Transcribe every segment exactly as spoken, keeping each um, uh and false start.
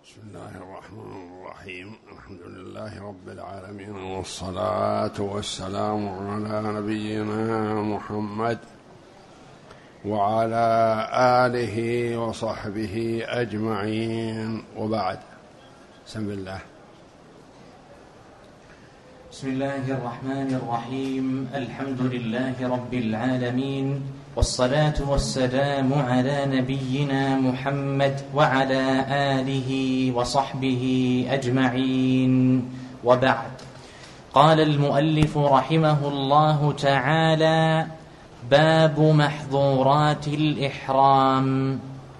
بسم الله الرحمن الرحيم. الحمد لله رب العالمين، والصلاة والسلام على نبينا محمد وعلى آله وصحبه أجمعين، وبعد. بسم الله. بسم الله الرحمن الرحيم. الحمد لله رب العالمين، والصلاة والسلام على نبينا محمد وعلى آله وصحبه أجمعين، وبعد. قال المؤلف رحمه الله تعالى: باب محظورات الإحرام.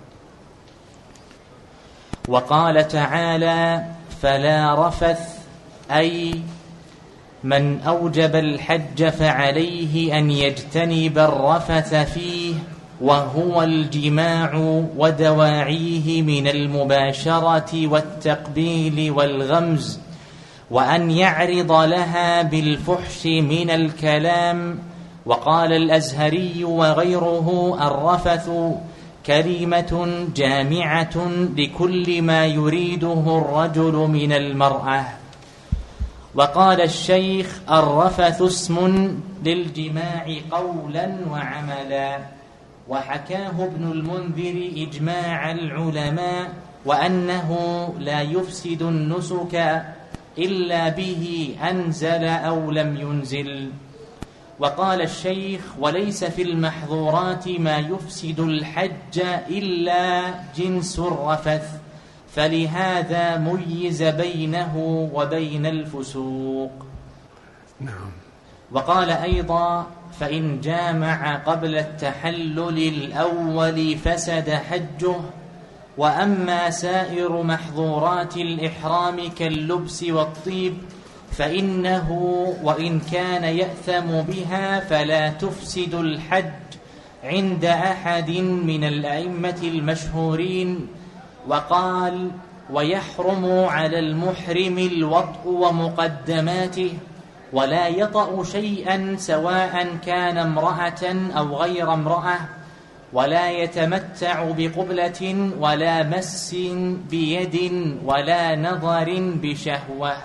وقال تعالى: فلا رفث، أي من أوجب الحج فعليه أن يجتنب الرفث فيه، وهو الجماع ودواعيه من المباشرة والتقبيل والغمز، وأن يعرض لها بالفحش من الكلام. وقال الأزهري وغيره: الرفث كلمة جامعة لكل ما يريده الرجل من المرأة. وقال الشيخ: الرفث اسم للجماع قولا وعملا. وحكاه ابن المنذر إجماع العلماء، وأنه لا يفسد النسك إلا به أنزل أو لم ينزل. وقال الشيخ: وليس في المحظورات ما يفسد الحج إلا جنس الرفث، فلهذا ميز بينه وبين الفسوق. نعم. وقال أيضا: فإن جامع قبل التحلل الأول فسد حجه. وأما سائر محظورات الإحرام كاللبس والطيب فإنه وإن كان يأثم بها فلا تفسد الحج عند أحد من الأئمة المشهورين. وقال: ويحرم على المحرم الوطء ومقدماته، ولا يطأ شيئا سواء كان امرأة أو غير امرأة، ولا يتمتع بقبلة ولا مس بيد ولا نظر بشهوة.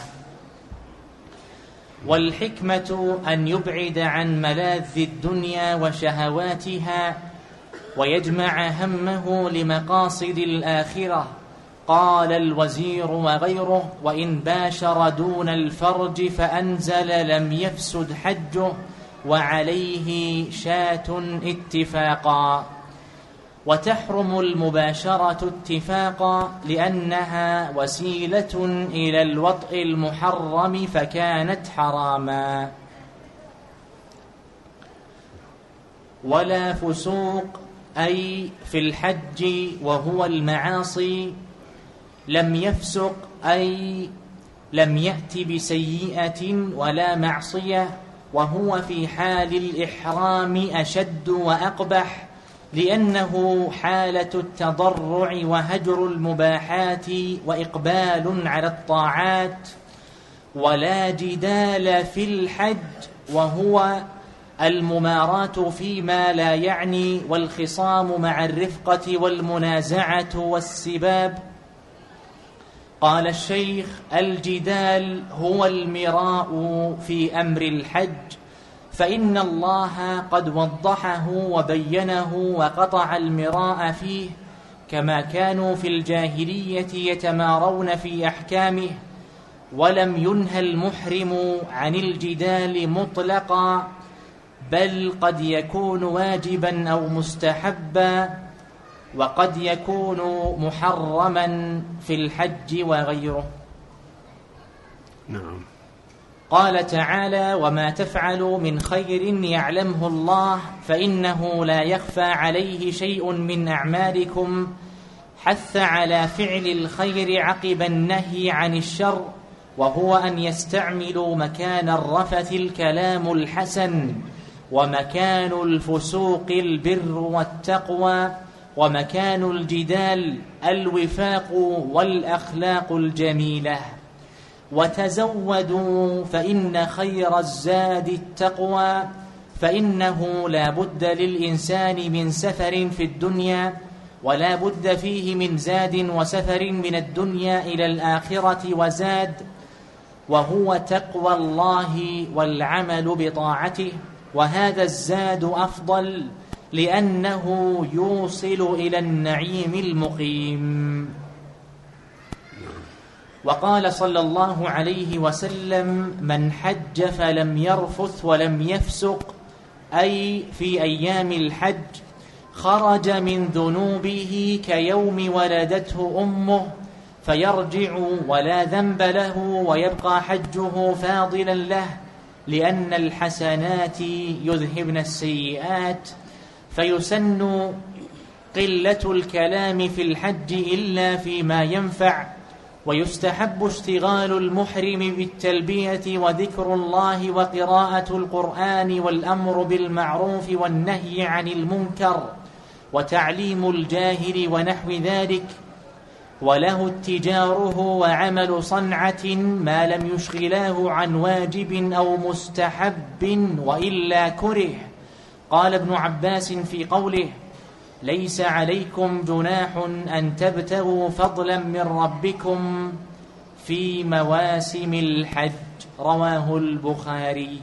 والحكمة أن يبعد عن ملاذ الدنيا وشهواتها، ويجمع همه لمقاصد الآخرة. قال الوزير وغيره: وإن باشر دون الفرج فأنزل لم يفسد حجه، وعليه شاة اتفاقا. وتحرم المباشرة اتفاقا لأنها وسيلة إلى الوطء المحرم فكانت حراما. ولا فسوق، أي في الحج وهو المعاصي. لم يفسق، أي لم يأت بسيئة ولا معصية، وهو في حال الإحرام أشد وأقبح، لأنه حالة التضرع وهجر المباحات وإقبال على الطاعات. ولا جدال في الحج، وهو المماراة فيما لا يعني، والخصام مع الرفقة والمنازعة والسباب. قال الشيخ: الجدال هو المراء في أمر الحج، فإن الله قد وضحه وبينه وقطع المراء فيه، كما كانوا في الجاهلية يتمارون في أحكامه. ولم ينهى المحرم عن الجدال مطلقا، بل قد يكون واجبا أو مستحبا، وقد يكون محرما في الحج وغيره. نعم. قال تعالى: وما تفعلوا من خير يعلمه الله فإنه لا يخفى عليه شيء من أعمالكم. حث على فعل الخير عقب النهي عن الشر، وهو أن يستعملوا مكان الرفث الكلام الحسن، ومكان الفسوق البر والتقوى، ومكان الجدال الوفاق والأخلاق الجميلة. وتزودوا فإن خير الزاد التقوى، فإنه لا بد للإنسان من سفر في الدنيا، ولا بد فيه من زاد وسفر من الدنيا إلى الآخرة وزاد، وهو تقوى الله والعمل بطاعته، وهذا الزاد أفضل لأنه يوصل إلى النعيم المقيم. وقال صلى الله عليه وسلم: من حج فلم يرفث ولم يفسق، أي في أيام الحج، خرج من ذنوبه كيوم ولدته أمه، فيرجع ولا ذنب له، ويبقى حجه فاضلا له، لأن الحسنات يذهبن السيئات. فيسن قلة الكلام في الحج إلا فيما ينفع، ويستحب اشتغال المحرم بالتلبية وذكر الله وقراءة القرآن والأمر بالمعروف والنهي عن المنكر وتعليم الجاهل ونحو ذلك، وله اتجاره وعمل صنعة ما لم يشغلاه عن واجب أو مستحب وإلا كره. قال ابن عباس في قوله: ليس عليكم جناح أن تبتغوا فضلا من ربكم في مواسم الحج، رواه البخاري.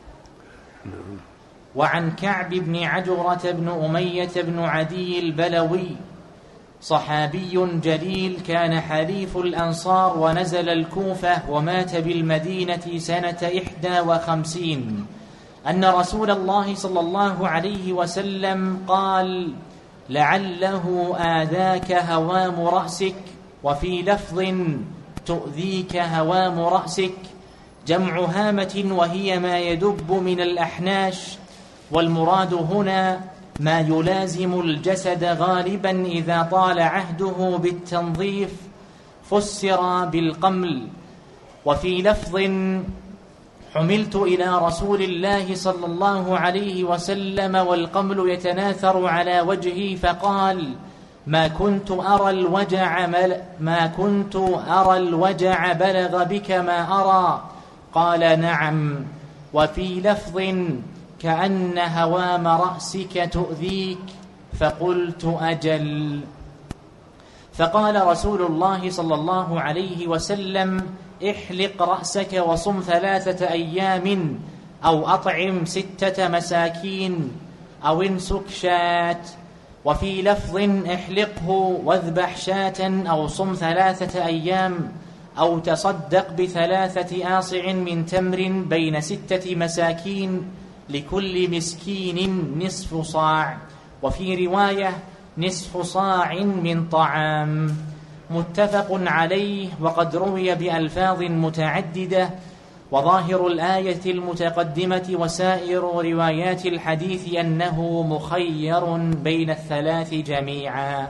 وعن كعب بن عجرة بن أمية بن عدي البلوي، صحابي جليل كان حليف الأنصار، ونزل الكوفة ومات بالمدينة سنة إحدى وخمسين، أن رسول الله صلى الله عليه وسلم قال: لعله آذاك هوام رأسك، وفي لفظ تؤذيك هوام رأسك، جمع هامة وهي ما يدب من الأحناش، والمراد هنا ما يلازم الجسد غالبا إذا طال عهده بالتنظيف، فسر بالقمل. وفي لفظ حملت إلى رسول الله صلى الله عليه وسلم والقمل يتناثر على وجهي، فقال: ما كنت أرى الوجع ما كنت أرى الوجع بلغ بك ما أرى. قال: نعم. وفي لفظ كأن هوام رأسك تؤذيك، فقلت: أجل. فقال رسول الله صلى الله عليه وسلم: احلق رأسك وصم ثلاثة أيام، أو أطعم ستة مساكين، أو انسك شاة. وفي لفظ: احلقه واذبح شاة، أو صم ثلاثة أيام، أو تصدق بثلاثة آصع من تمر بين ستة مساكين، لكل مسكين نصف صاع. وفي رواية: نصف صاع من طعام. متفق عليه، وقد روي بألفاظ متعددة، وظاهر الآية المتقدمة وسائر روايات الحديث أنه مخير بين الثلاث جميعا.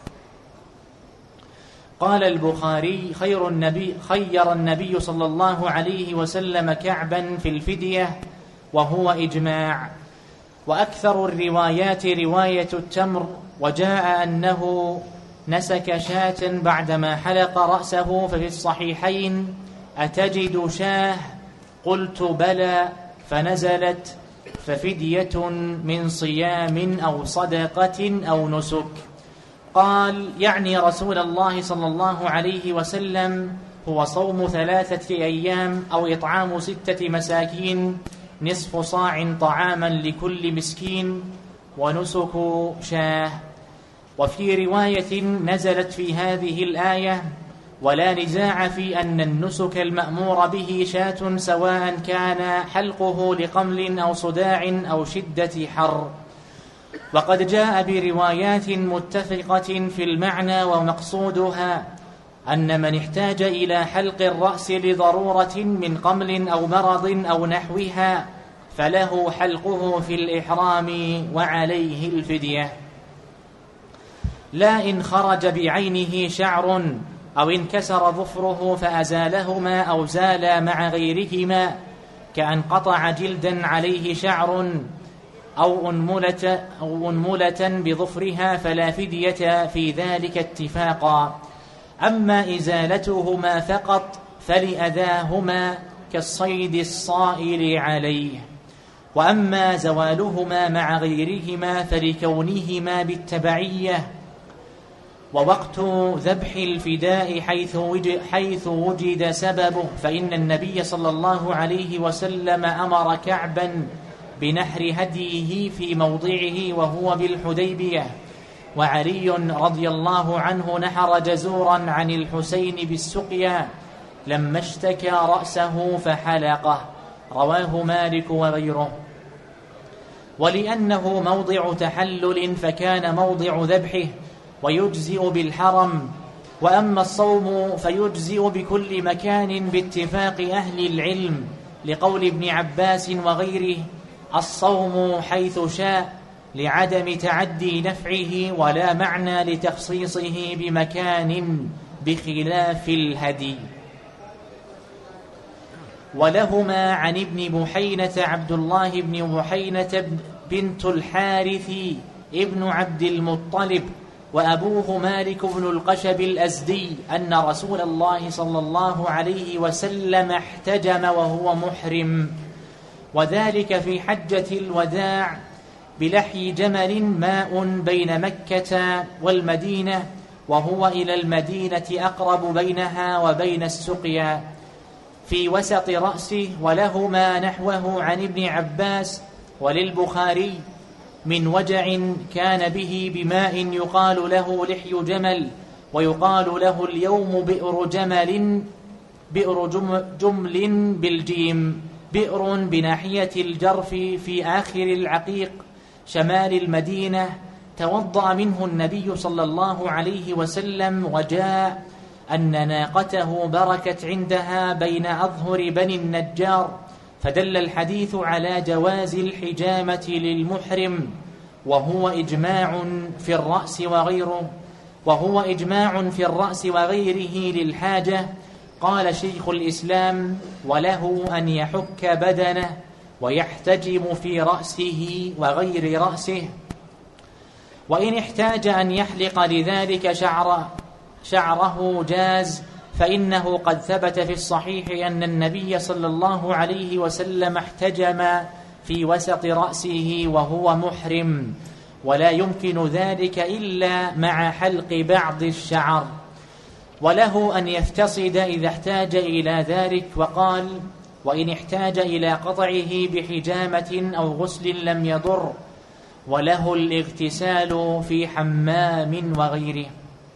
قال البخاري: خير النبي خير النبي صلى الله عليه وسلم كعبا في الفدية، وهو إجماع. وأكثر الروايات رواية التمر، وجاء أنه نسك شاة بعدما حلق رأسه. ففي الصحيحين: أتجد شاه؟ قلت: بلى. فنزلت: ففدية من صيام أو صدقة أو نسك. قال: يعني رسول الله صلى الله عليه وسلم هو صوم ثلاثة أيام أو إطعام ستة مساكين، نصف صاع طعاما لكل مسكين، ونسك شاه. وفي رواية نزلت في هذه الآية: ولا نزاع في أن النسك المأمور به شاة، سواء كان حلقه لقمل أو صداع أو شدة حر. وقد جاء بروايات متفقة في المعنى، ومقصودها أن من احتاج إلى حلق الرأس لضرورة من قمل أو مرض أو نحوها فله حلقه في الإحرام وعليه الفدية، لا إن خرج بعينه شعر أو انكسر ظفره فأزالهما أو زالا مع غيرهما، كأن قطع جلدا عليه شعر أو أنملة, أو أنملة بظفرها، فلا فدية في ذلك اتفاقا. أما إزالتهما فقط فلأذاهما كالصيد الصائل عليه. وأما زوالهما مع غيرهما فلكونهما بالتبعية ووقت ذبح الفداء حيث وجد, حيث وجد سببه، فإن النبي صلى الله عليه وسلم أمر كعبا بنحر هديه في موضعه وهو بالحديبية، وعلي رضي الله عنه نحر جزورا عن الحسين بالسقيا لما اشتكى رأسه فحلقه، رواه مالك وغيره. ولأنه موضع تحلل فكان موضع ذبحه ويجزئ بالحرم، وأما الصوم فيجزئ بكل مكان باتفاق أهل العلم، لقول ابن عباس وغيره: الصوم حيث شاء، لعدم تعدي نفعه ولا معنى لتخصيصه بمكان بخلاف الهدي. ولهما عن ابن بحينة عبد الله بن بحينة بنت الحارث ابن عبد المطلب وأبوه مالك بن القشب الأزدي أن رسول الله صلى الله عليه وسلم احتجم وهو محرم، وذلك في حجة الوداع بلحي جمل ماء بين مكة والمدينة، وهو إلى المدينة أقرب بينها وبين السقيا في وسط رأسه. ولهما نحوه عن ابن عباس وللبخاري من وجع كان به بماء يقال له لحي جمل، ويقال له اليوم بئر جمل، بئر جمل بالجيم، بئر بناحية الجرف في آخر العقيق شمال المدينة. توضأ منه النبي صلى الله عليه وسلم، وجاء أن ناقته بركت عندها بين أظهر بني النجار، فدل الحديث على جواز الحجامة للمحرم، وهو إجماع في الرأس وغيره وهو إجماع في الرأس وغيره للحاجة. قال شيخ الإسلام: وله أن يحك بدنه ويحتجم في رأسه وغير رأسه، وإن احتاج أن يحلق لذلك شعر شعره جاز، فإنه قد ثبت في الصحيح أن النبي صلى الله عليه وسلم احتجم في وسط رأسه وهو محرم، ولا يمكن ذلك إلا مع حلق بعض الشعر. وله أن يفتصد إذا احتاج إلى ذلك، وقال: وإن احتاج إلى قطعه بحجامة أو غسل لم يضر، وله الاغتسال في حمام وغيره.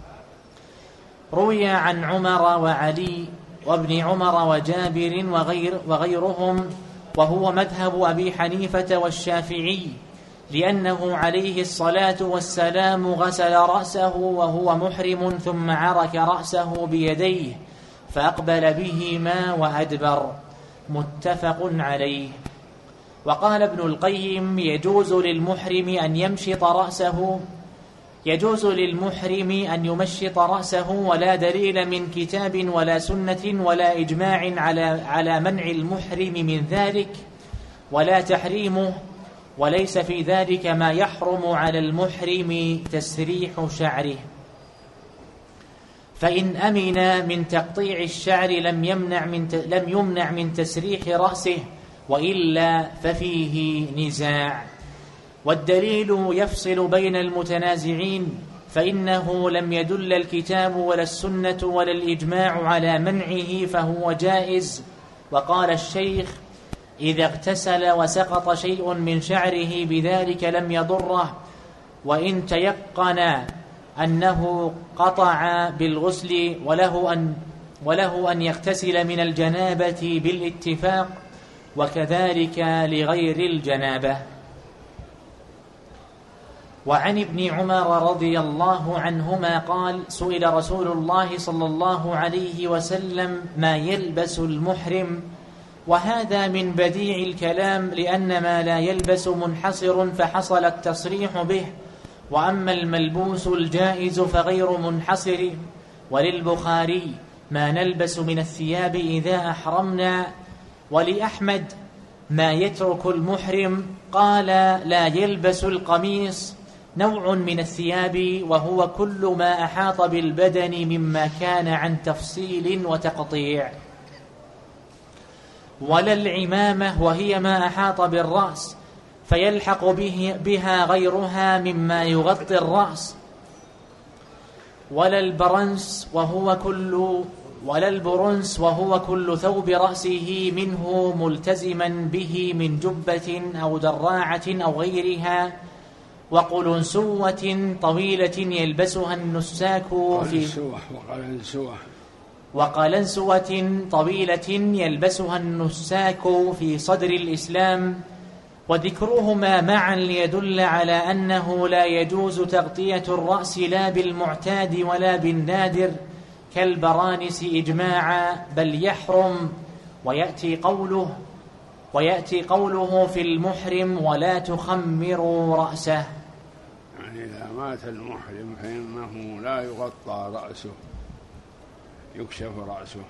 روي عن عمر وعلي وابن عمر وجابر وغير وغيرهم، وهو مذهب أبي حنيفة والشافعي، لأنه عليه الصلاة والسلام غسل رأسه وهو محرم ثم عرك رأسه بيديه فأقبل بهما وأدبر، متفق عليه. وقال ابن القيم: يجوز للمحرم أن يمشط رأسه يجوز للمحرم أن يمشط رأسه، ولا دليل من كتاب ولا سنة ولا إجماع على على منع المحرم من ذلك ولا تحريمه، وليس في ذلك ما يحرم على المحرم تسريح شعره. فإن أمن من تقطيع الشعر لم يمنع من لم يمنع من تسريح رأسه، وإلا ففيه نزاع. والدليل يفصل بين المتنازعين، فإنه لم يدل الكتاب ولا السنة ولا الإجماع على منعه، فهو جائز. وقال الشيخ: إذا اغتسل وسقط شيء من شعره بذلك لم يضره، وإن تيقن أنه قطع بالغسل وله أن, وله أن يغتسل من الجنابة بالاتفاق، وكذلك لغير الجنابة. وعن ابن عمر رضي الله عنهما قال: سئل رسول الله صلى الله عليه وسلم ما يلبس المحرم، وهذا من بديع الكلام، لأن ما لا يلبس منحصر فحصل التصريح به، وأما الملبوس الجائز فغير منحصر. وللبخاري: ما نلبس من الثياب إذا أحرمنا. ولأحمد: ما يترك المحرم. قال: لا يلبس القميص، نوع من الثياب، وهو كل ما أحاط بالبدن مما كان عن تفصيل وتقطيع. ولا العمامة، وهي ما أحاط بالرأس فيلحق به بها غيرها مما يغطي الرأس. ولا البرنس وهو كل ولا البرنس وهو كل ثوب رأسه منه ملتزما به من جبة أو دراعة أو غيرها، وقلنسوة طويلة يلبسها النساك في وقلنسوة وقلنسوة طويلة يلبسها النساك في صدر الإسلام. وذكرهما معا ليدل على أنه لا يجوز تغطية الرأس لا بالمعتاد ولا بالنادر كالبرانس إجماعا، بل يحرم. ويأتي قوله ويأتي قوله في المحرم ولا تخمروا رأسه، يعني إذا مات المحرم فإنه لا يغطى رأسه، يكشف رأسه.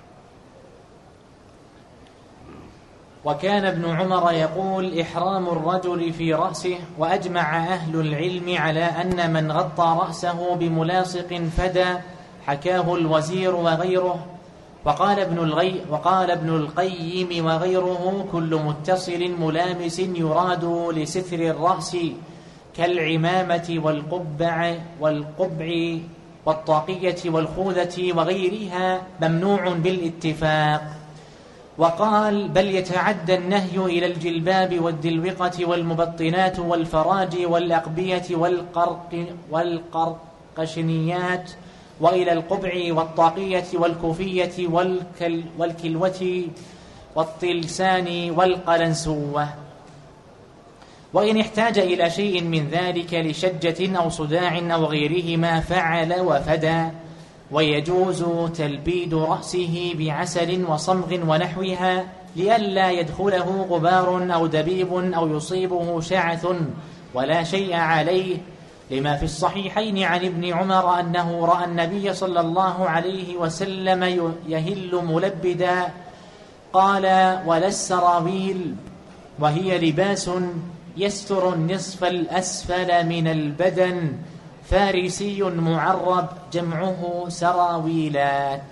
وكان ابن عمر يقول إحرام الرجل في رأسه. وأجمع أهل العلم على أن من غطى رأسه بملاصق فدى، حكاه الوزير وغيره. وقال ابن الغي وقال ابن القيم وغيره كل متصل ملامس يراد لستر الرأس كالعمامة والقبع والقبع والطاقية والخوذة وغيرها ممنوع بالاتفاق. وقال بل يتعدى النهي إلى الجلباب والدلوقة والمبطنات والفراج والأقبية والقرق والقرقشنيات، وإلى القبع والطاقية والكوفية والكل والكلوة والطلسان والقلنسوة. وإن احتاج إلى شيء من ذلك لشجة أو صداع أو غيرهما فعل وفدى. ويجوز تلبيد رأسه بعسل وصمغ ونحوها لئلا يدخله غبار أو دبيب أو يصيبه شعث ولا شيء عليه، لما في الصحيحين عن ابن عمر أنه رأى النبي صلى الله عليه وسلم يهل ملبدا. قال ولا السراويل وهي لباس يستر النصف الأسفل من البدن، فارسي معرب جمعه سراويلات.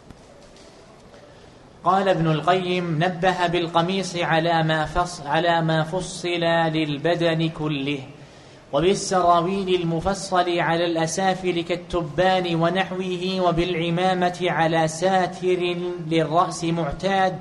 قال ابن القيم نبه بالقميص على ما فصل, على ما فصل للبدن كله، وبالسراويل المفصل على الأسافل كالتبان ونحوه، وبالعمامة على ساتر للرأس معتاد،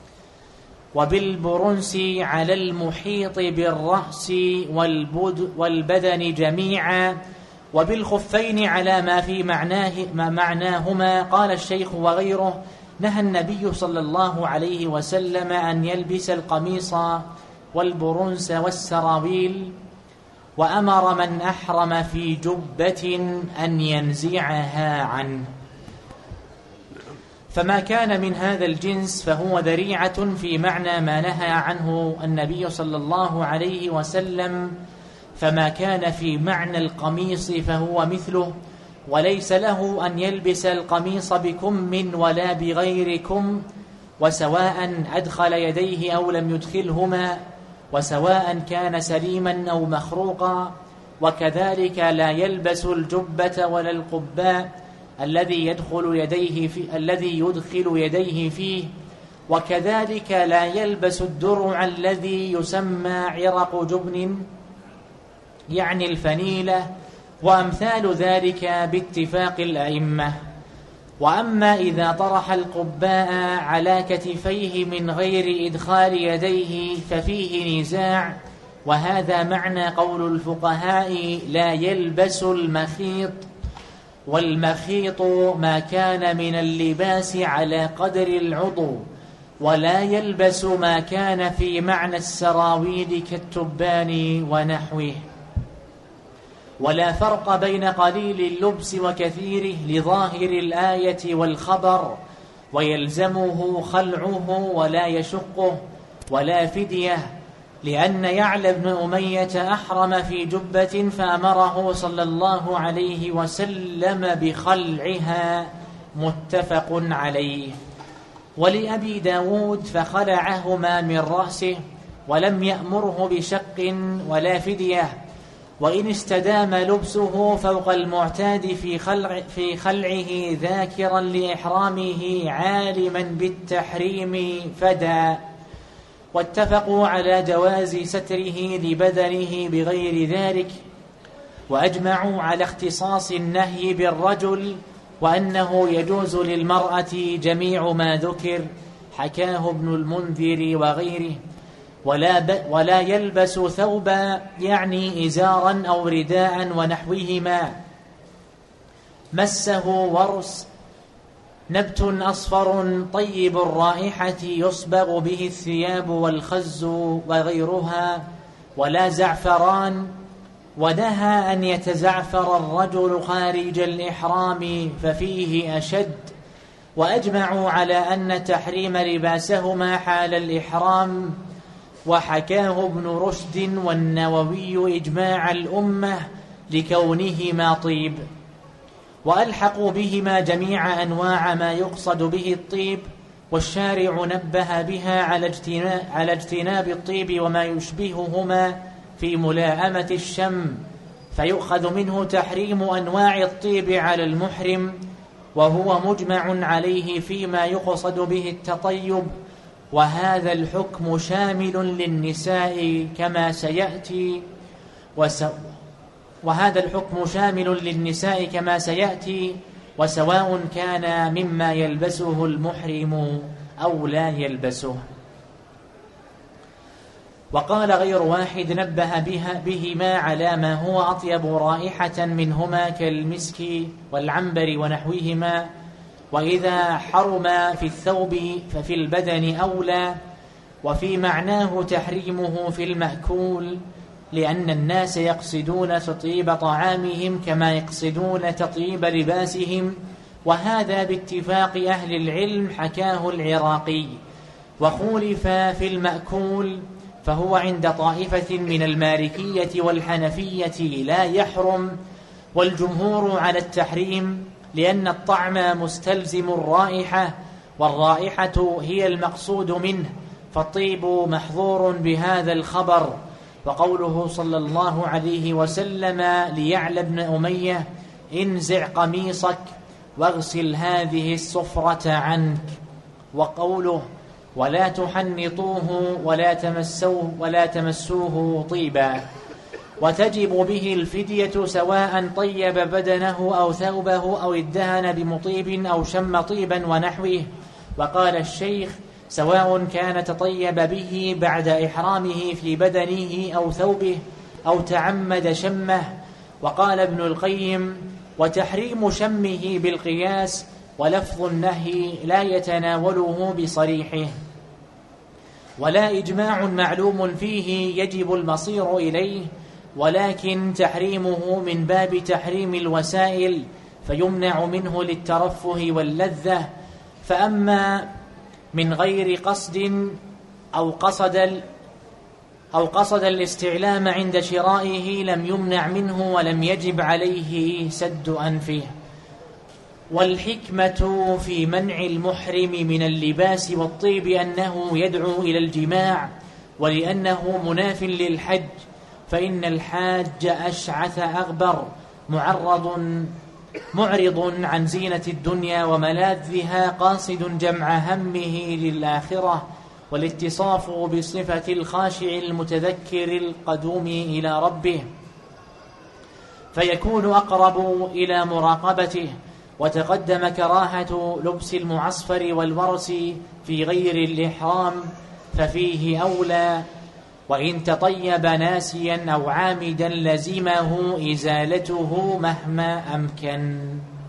وبالبرنس على المحيط بالرأس والبدن جميعا، وبالخفين على ما في معناه ما معناهما. قال الشيخ وغيره نهى النبي صلى الله عليه وسلم أن يلبس القميص والبرنس والسراويل، وأمر من أحرم في جبة أن ينزعها عنه. فما كان من هذا الجنس فهو ذريعة في معنى ما نهى عنه النبي صلى الله عليه وسلم، فما كان في معنى القميص فهو مثله، وليس له أن يلبس القميص بكم ولا بغير كم، وسواء أدخل يديه أو لم يدخلهما، وسواء كان سليما أو مخروقا. وكذلك لا يلبس الجبة ولا القباء الذي يدخل يديه في الذي يدخل يديه فيه، وكذلك لا يلبس الدرع الذي يسمى عرق جبن يعني الفنيلة، وأمثال ذلك باتفاق الأئمة. وأما إذا طرح القباء على كتفيه من غير إدخال يديه ففيه نزاع، وهذا معنى قول الفقهاء لا يلبس المخيط. والمخيط ما كان من اللباس على قدر العضو، ولا يلبس ما كان في معنى السراويل كالتبان ونحوه. ولا فرق بين قليل اللبس وكثيره لظاهر الآية والخبر، ويلزمه خلعه ولا يشقه ولا فدية، لأن يعلى بن أمية أحرم في جبة فأمره صلى الله عليه وسلم بخلعها، متفق عليه. ولأبي داود فخلعهما من رأسه ولم يأمره بشق ولا فدية، وإن استدام لبسه فوق المعتاد في, خلع في خلعه ذاكرا لإحرامه عالما بالتحريم فدى. واتفقوا على جواز ستره لبدنه بغير ذلك. وأجمعوا على اختصاص النهي بالرجل وأنه يجوز للمرأة جميع ما ذكر، حكاه ابن المنذر وغيره. ولا, ب ولا يلبس ثوبا يعني إزارا أو رداء ونحوهما مسه ورس نبت أصفر طيب الرائحة يصبغ به الثياب والخز وغيرها، ولا زعفران. ونهى أن يتزعفر الرجل خارج الإحرام ففيه أشد. وأجمعوا على أن تحريم لباسهما حال الإحرام، وحكاه ابن رشد والنووي إجماع الأمة لكونهما طيب. وألحقوا بهما جميع أنواع ما يقصد به الطيب، والشارع نبه بها على اجتناب, على اجتناب الطيب وما يشبههما في ملاءمة الشم، فيؤخذ منه تحريم أنواع الطيب على المحرم، وهو مجمع عليه فيما يقصد به التطيب. وهذا الحكم شامل للنساء كما سيأتي وس... وهذا الحكم شامل للنساء كما سيأتي وسواء كان مما يلبسه المحرم أو لا يلبسه. وقال غير واحد نبه بها بهما على ما هو أطيب رائحة منهما كالمسك والعنبر ونحوهما. وإذا حرم في الثوب ففي البدن أولى، وفي معناه تحريمه في المأكول، لأن الناس يقصدون تطيب طعامهم كما يقصدون تطيب لباسهم، وهذا باتفاق أهل العلم، حكاه العراقي. وخولف في المأكول فهو عند طائفة من المالكية والحنفية لا يحرم، والجمهور على التحريم، لأن الطعم مستلزم الرائحة، والرائحة هي المقصود منه، فالطيب محظور بهذا الخبر. وقوله صلى الله عليه وسلم ليعلى بن أمية: انزع قميصك واغسل هذه الصفرة عنك. وقوله: ولا تحنطوه ولا تمسوه, ولا تمسوه طيبا. وتجب به الفدية سواء طيب بدنه أو ثوبه أو ادهن بمطيب أو شم طيبا ونحوه. وقال الشيخ: سواء كان تطيب به بعد إحرامه في بدنه أو ثوبه أو تعمد شمه. وقال ابن القيم: وتحريم شمه بالقياس، ولفظ النهي لا يتناوله بصريحه، ولا إجماع معلوم فيه يجب المصير إليه، ولكن تحريمه من باب تحريم الوسائل، فيمنع منه للترفه واللذة. فأما من غير قصد أو قصد أو قصد الاستعلام عند شرائه لم يمنع منه ولم يجب عليه سد أنفه. والحكمة في منع المحرم من اللباس والطيب أنه يدعو إلى الجماع، ولأنه مناف للحج، فإن الحاج أشعث أغبر معرض معرض عن زينة الدنيا وملاذها، قاصد جمع همه للآخرة، والاتصاف بصفة الخاشع المتذكر القدوم إلى ربه، فيكون أقرب إلى مراقبته. وتقدم كراهة لبس المعصفر والورس في غير الإحرام، ففيه أولى. وإن تطيب ناسيا أو عامدا لزمه إزالته مهما أمكن.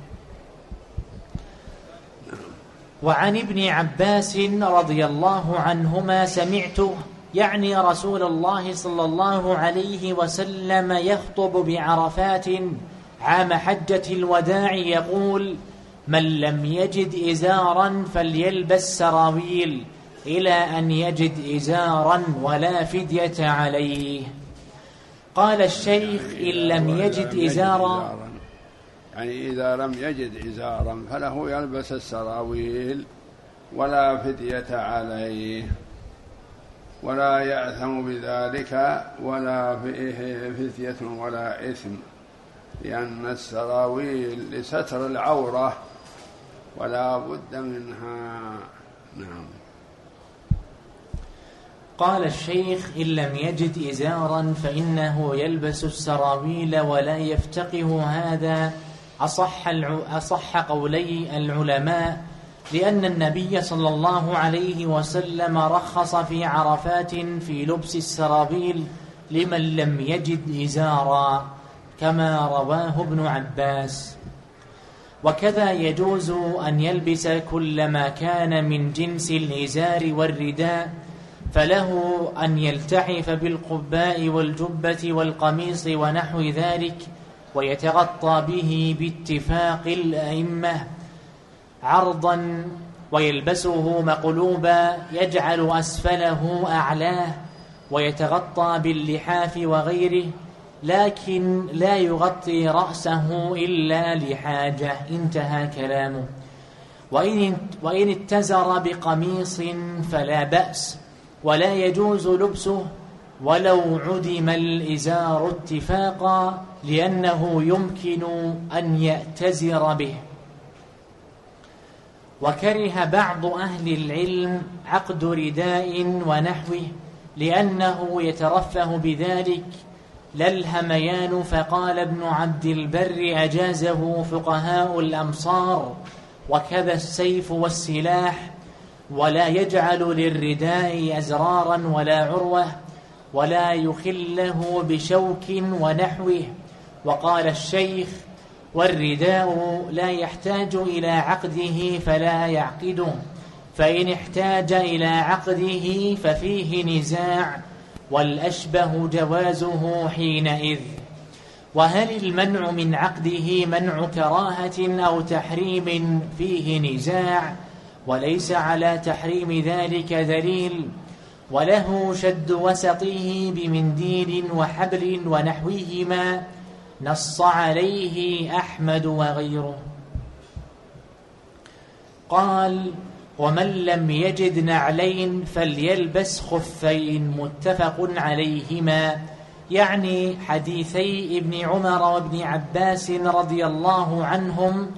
وعن ابن عباس رضي الله عنهما سمعته يعني رسول الله صلى الله عليه وسلم يخطب بعرفات عام حجة الوداع يقول: من لم يجد إزارا فليلبس سراويل إلى أن يجد إزارا ولا فدية عليه. قال الشيخ: إن لم يجد إزارا، يعني إذا لم يجد إزارا فله يلبس السراويل ولا فدية عليه، ولا يأثم بذلك ولا فيه فدية ولا إثم، لأن السراويل لستر العورة ولا بد منها. نعم. قال الشيخ: إن لم يجد إزارا فإنه يلبس السراويل ولا يفتقه. هذا أصح, أصح قولي العلماء، لأن النبي صلى الله عليه وسلم رخص في عرفات في لبس السراويل لمن لم يجد إزارا، كما رواه ابن عباس. وكذا يجوز أن يلبس كل ما كان من جنس الإزار والرداء، فله أن يلتحف بالقباء والجبة والقميص ونحو ذلك، ويتغطى به باتفاق الأئمة عرضا، ويلبسه مقلوبا يجعل أسفله أعلاه، ويتغطى باللحاف وغيره، لكن لا يغطي رأسه إلا لحاجة. انتهى كلامه. وإن, وإن اتزر بقميص فلا بأس، ولا يجوز لبسه ولو عدم الإزار اتفاقا، لأنه يمكن أن يأتزر به. وكره بعض أهل العلم عقد رداء ونحوه، لأنه يترفه بذلك لا الهميان، فقال ابن عبد البر: أجازه فقهاء الأمصار، وكذا السيف والسلاح، ولا يجعل للرداء أزرارا ولا عروة، ولا يخله بشوك ونحوه. وقال الشيخ: والرداء لا يحتاج إلى عقده فلا يعقده، فإن احتاج إلى عقده ففيه نزاع، والأشبه جوازه حينئذ. وهل المنع من عقده منع كراهة أو تحريم؟ فيه نزاع، وليس على تحريم ذلك دليل. وله شد وسطه بمنديل وحبل ونحوهما، نص عليه أحمد وغيره. قال: ومن لم يجد نعلين فليلبس خفين، متفق عليهما، يعني حديثي ابن عمر وابن عباس رضي الله عنهم،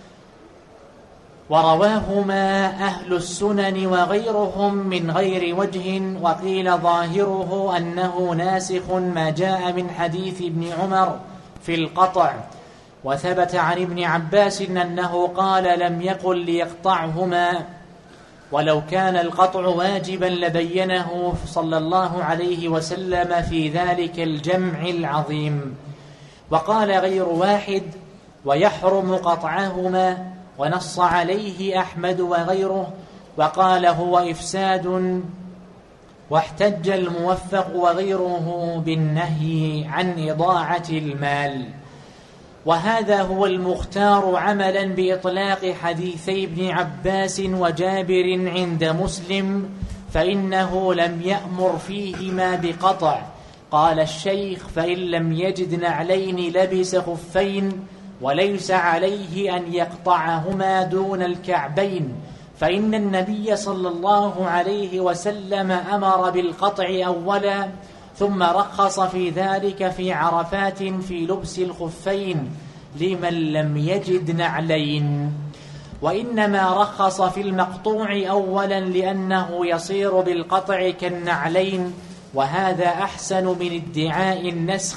ورواهما أهل السنن وغيرهم من غير وجه. وقيل ظاهره أنه ناسخ ما جاء من حديث ابن عمر في القطع. وثبت عن ابن عباس أنه قال: لم يقل ليقطعهما، ولو كان القطع واجبا لبينه صلى الله عليه وسلم في ذلك الجمع العظيم. وقال غير واحد: ويحرم قطعهما، ونص عليه أحمد وغيره، وقال: هو إفساد. واحتج الموفق وغيره بالنهي عن إضاعة المال. وهذا هو المختار عملا بإطلاق حديثي ابن عباس وجابر عند مسلم، فإنه لم يأمر فيهما بقطع. قال الشيخ: فإن لم يجد نعلين لبس خفين، وليس عليه أن يقطعهما دون الكعبين، فإن النبي صلى الله عليه وسلم أمر بالقطع أولا، ثم رخص في ذلك في عرفات في لبس الخفين لمن لم يجد نعلين. وإنما رخص في المقطوع أولا لأنه يصير بالقطع كالنعلين، وهذا أحسن من ادعاء النسخ.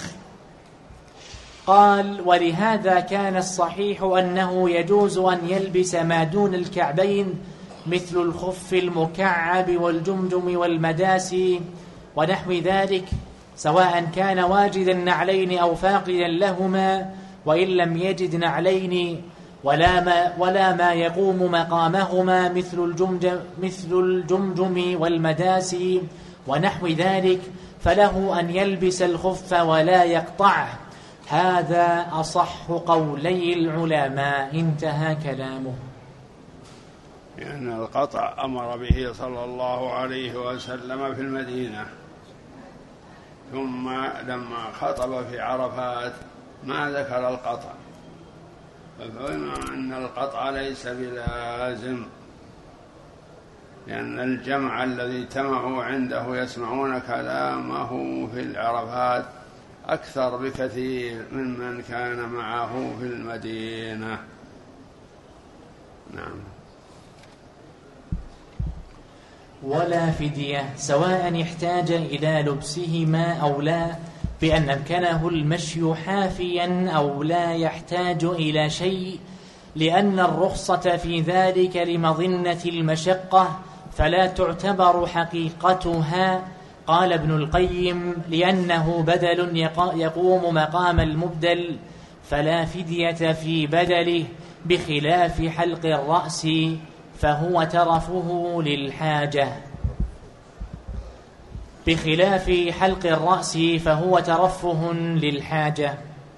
قال: ولهذا كان الصحيح أنه يجوز أن يلبس ما دون الكعبين، مثل الخف المكعب والجمجم والمداسي ونحو ذلك، سواء كان واجدا نعلين أو فاقدا لهما. وإن لم يجد نعلين ولا ما, ولا ما يقوم مقامهما، مثل الجمجم, مثل الجمجم والمداسي ونحو ذلك، فله أن يلبس الخف ولا يقطعه. هذا أصح قولي العلماء. انتهى كلامه. لأن القطع أمر به صلى الله عليه وسلم في المدينة، ثم لما خطب في عرفات ما ذكر القطع، ففهمنا أن القطع ليس بلازم، لأن الجمع الذي اجتمعوا عنده يسمعون كلامه في العرفات أكثر بكثير ممن كان معه في المدينة. نعم. ولا فدية، سواء احتاج إلى لبسهما أو لا، بأن أمكنه المشي حافيا أو لا يحتاج إلى شيء، لأن الرخصة في ذلك لمظنة المشقة فلا تعتبر حقيقتها. قال ابن القيم: لأنه بدل يقوم مقام المبدل فلا فدية في بدله، بخلاف حلق الرأس فهو ترفه للحاجة بخلاف حلق الرأس فهو ترفه للحاجة.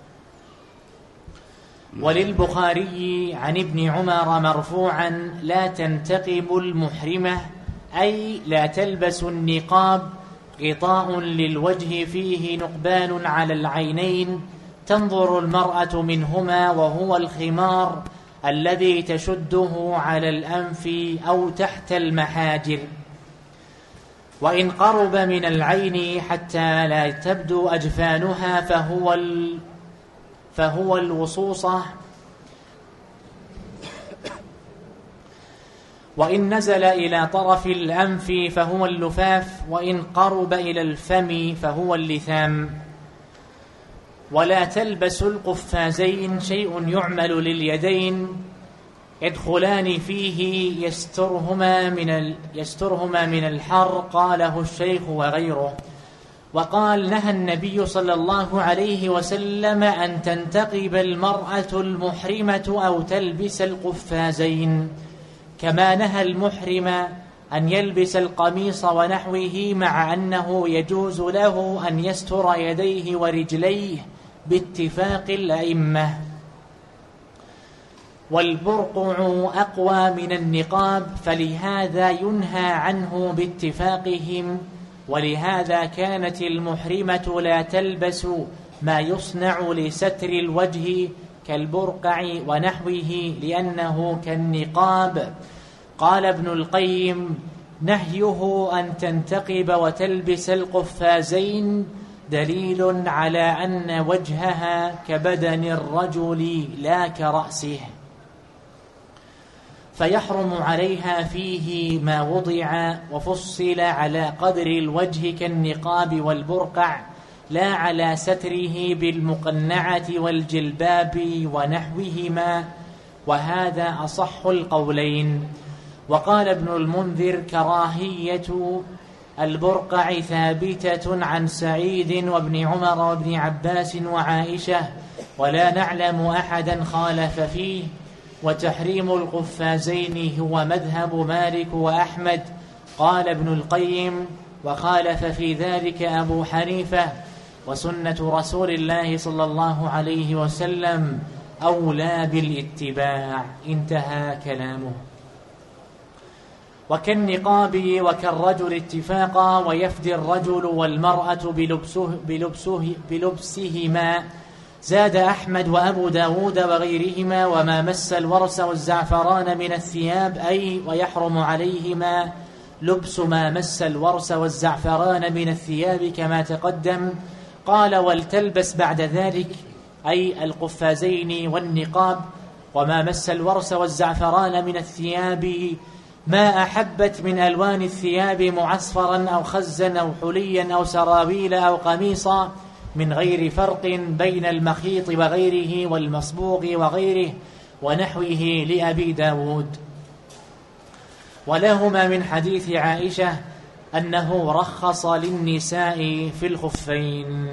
وللبخاري عن ابن عمر مرفوعا: لا تنتقب المحرمة، أي لا تلبس النقاب، غطاء للوجه فيه نقبان على العينين، تنظر المرأة منهما، وهو الخمار الذي تشده على الأنف أو تحت المحاجر، وإن قرب من العين حتى لا تبدو أجفانها فهو ال... فهو الوصوصة، وإن نزل إلى طرف الأنف فهو اللفاف، وإن قرب إلى الفم فهو اللثام. ولا تلبس القفازين، شيء يعمل لليدين يدخلان فيه يسترهما من ال... يسترهما من الحر، قاله الشيخ وغيره. وقال: نهى النبي صلى الله عليه وسلم أن تنتقب المرأة المحرمة أو تلبس القفازين، كما نهى المحرم أن يلبس القميص ونحوه، مع أنه يجوز له أن يستر يديه ورجليه باتفاق الأئمة. والبرقع أقوى من النقاب، فلهذا ينهى عنه باتفاقهم، ولهذا كانت المحرمة لا تلبس ما يصنع لستر الوجه كالبرقع ونحوه، لأنه كالنقاب. قال ابن القيم: نهيه أن تنتقب وتلبس القفازين دليل على أن وجهها كبدن الرجل لا كرأسه، فيحرم عليها فيه ما وضع وفصل على قدر الوجه كالنقاب والبرقع، لا على ستره بالمقنعة والجلباب ونحوهما، وهذا أصح القولين. وقال ابن المنذر: كراهية البرقع ثابتة عن سعيد وابن عمر وابن عباس وعائشة، ولا نعلم أحدا خالف فيه. وتحريم القفازين هو مذهب مالك وأحمد. قال ابن القيم: وخالف في ذلك أبو حنيفة، وسنة رسول الله صلى الله عليه وسلم أولى بالاتباع. انتهى كلامه. وكالنقاب وكالرجل اتفاقا، ويفدي الرجل والمرأة بلبسه بلبسه بلبسهما. زاد أحمد وأبو داود وغيرهما: وما مس الورس والزعفران من الثياب، أي ويحرم عليهما لبس ما مس الورس والزعفران من الثياب كما تقدم. قال: ولتلبس بعد ذلك، أي القفازين والنقاب، وما مس الورس والزعفران من الثياب ما أحبت من ألوان الثياب، معصفرا أو خزا أو حليا أو سراويل أو قميصا، من غير فرق بين المخيط وغيره والمصبوغ وغيره ونحوه، لأبي داود. ولهما من حديث عائشة أنه رخص للنساء في الخفين.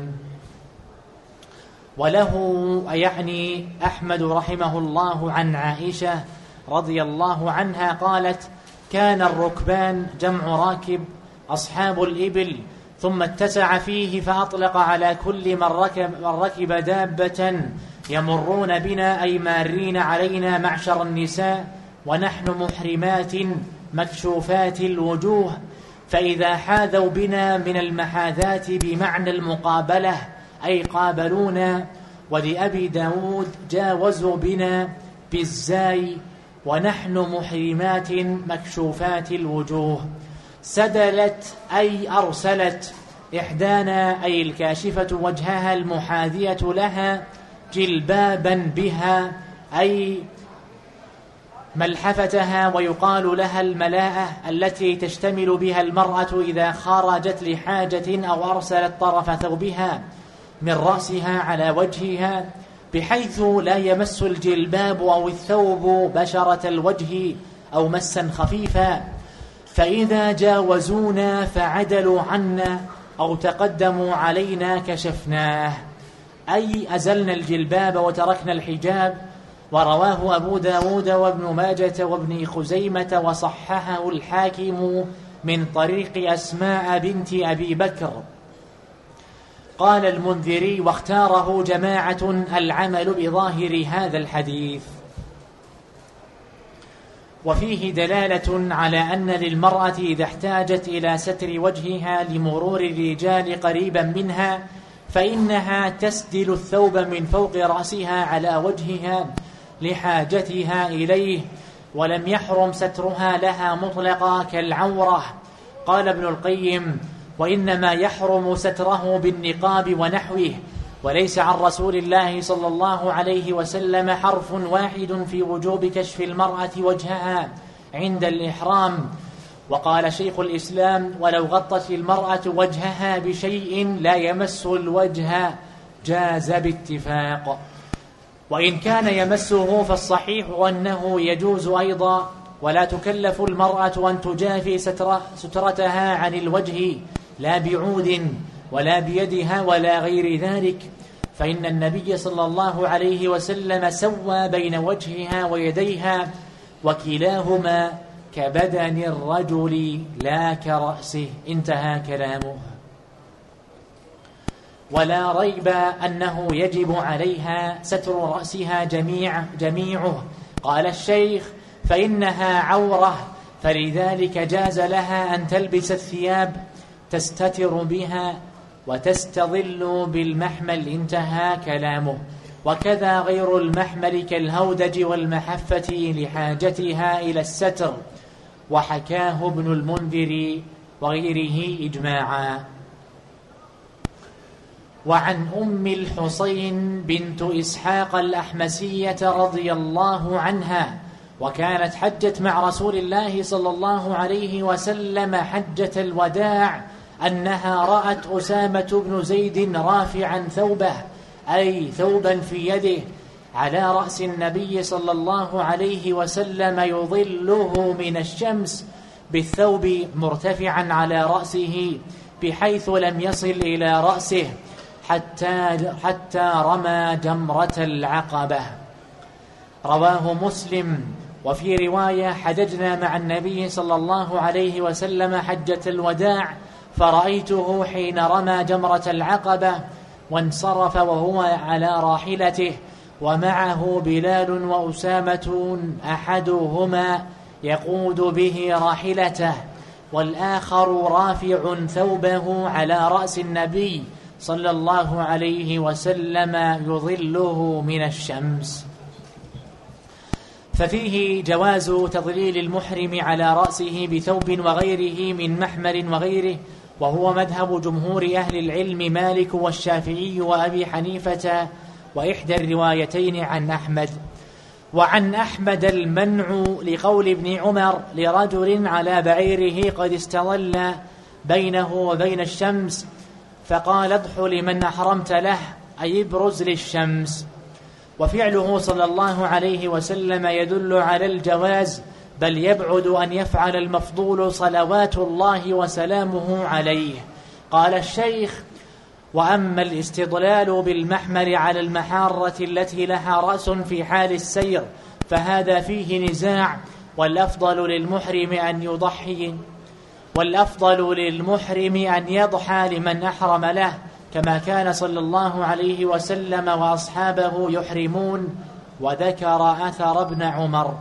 وله يعني أحمد رحمه الله عن عائشة رضي الله عنها قالت: كان الركبان جمع راكب أصحاب الإبل، ثم اتسع فيه فأطلق على كل من ركب, من ركب دابة يمرون بنا، أي مارين علينا معشر النساء، ونحن محرمات مكشوفات الوجوه، فإذا حاذوا بنا من المحاذات بمعنى المقابلة، أي قابلونا. ولأبي داود: جاوزوا بنا بالزاي، ونحن محرمات مكشوفات الوجوه. سدلت أي أرسلت إحدانا، أي الكاشفة، وجهها المحاذية لها جلبابا بها، أي ملحفتها، ويقال لها الملاءة التي تشتمل بها المرأة إذا خرجت لحاجة أو أرسلت طرف ثوبها من رأسها على وجهها، بحيث لا يمس الجلباب أو الثوب بشرة الوجه أو مسا خفيفا، فإذا جاوزونا فعدلوا عنا أو تقدموا علينا كشفناه، أي أزلنا الجلباب وتركنا الحجاب. ورواه أبو داود وابن ماجة وابن خزيمة وصححه الحاكم من طريق أسماء بنت أبي بكر. قال المنذري: واختاره جماعة العمل بظاهر هذا الحديث. وفيه دلالة على أن للمرأة إذا احتاجت إلى ستر وجهها لمرور الرجال قريبا منها فإنها تسدل الثوب من فوق رأسها على وجهها لحاجتها إليه، ولم يحرم سترها لها مطلقا كالعورة. قال ابن القيم: وإنما يحرم ستره بالنقاب ونحوه، وليس عن رسول الله صلى الله عليه وسلم حرف واحد في وجوب كشف المرأة وجهها عند الإحرام. وقال شيخ الإسلام: ولو غطت المرأة وجهها بشيء لا يمس الوجه جاز باتفاق، وإن كان يمسه فالصحيح أنه يجوز أيضا، ولا تكلف المرأة أن تجافي ستر سترتها عن الوجه لا بعود ولا بيدها ولا غير ذلك، فإن النبي صلى الله عليه وسلم سوى بين وجهها ويديها، وكلاهما كبدن الرجل لا كرأسه. انتهى كلامه. ولا ريب أنه يجب عليها ستر رأسها جميع جميعه. قال الشيخ: فإنها عورة، فلذلك جاز لها أن تلبس الثياب تستتر بها وتستظل بالمحمل. انتهى كلامه. وكذا غير المحمل كالهودج والمحفة لحاجتها إلى الستر، وحكاه ابن المنذر وغيره إجماعا. وعن أم الحسين بنت إسحاق الأحمسية رضي الله عنها، وكانت حجت مع رسول الله صلى الله عليه وسلم حجة الوداع، أنها رأت أسامة بن زيد رافعا ثوبه، أي ثوبا في يده، على رأس النبي صلى الله عليه وسلم يظله من الشمس، بالثوب مرتفعا على رأسه بحيث لم يصل إلى رأسه حتى, حتى رمى جمرة العقبة. رواه مسلم. وفي رواية: حججنا مع النبي صلى الله عليه وسلم حجة الوداع، فرأيته حين رمى جمرة العقبة وانصرف وهو على راحلته، ومعه بلال وأسامة أحدهما يقود به راحلته، والآخر رافع ثوبه على رأس النبي صلى الله عليه وسلم يظله من الشمس. ففيه جواز تظليل المحرم على رأسه بثوب وغيره من محمل وغيره، وهو مذهب جمهور أهل العلم مالك والشافعي وأبي حنيفة وإحدى الروايتين عن أحمد. وعن أحمد المنع لقول ابن عمر لرجل على بعيره قد استظل بينه وبين الشمس، فقال: اضح لمن أحرمت له، أي ابرز للشمس. وفعله صلى الله عليه وسلم يدل على الجواز، بل يبعد أن يفعل المفضول صلوات الله وسلامه عليه. قال الشيخ: وأما الاستضلال بالمحمل على المحارة التي لها رأس في حال السير فهذا فيه نزاع، والأفضل للمحرم أن يضحي والأفضل للمحرم أن يضحى لمن أحرم له، كما كان صلى الله عليه وسلم وأصحابه يحرمون. وذكر أثر ابن عمر.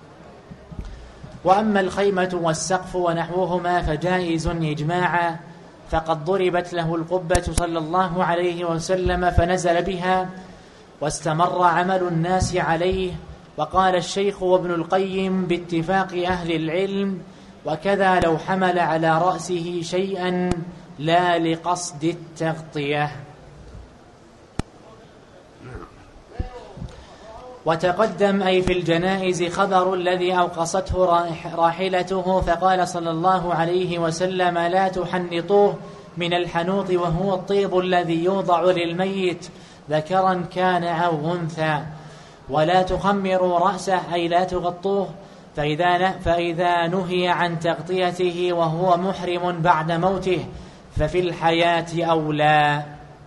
وأما الخيمة والسقف ونحوهما فجائز إجماعا، فقد ضربت له القبة صلى الله عليه وسلم فنزل بها، واستمر عمل الناس عليه. وقال الشيخ وابن القيم باتفاق أهل العلم: وكذا لو حمل على رأسه شيئا لا لقصد التغطية. وتقدم أي في الجنائز خبر الذي أوقصته راحلته، فقال صلى الله عليه وسلم: لا تحنطوه من الحنوط وهو الطيب الذي يوضع للميت ذكرا كان أو أنثى، ولا تخمروا رأسه أي لا تغطوه، فإذا, فإذا نهي عن تغطيته وهو محرم بعد موته ففي الحياة أولى.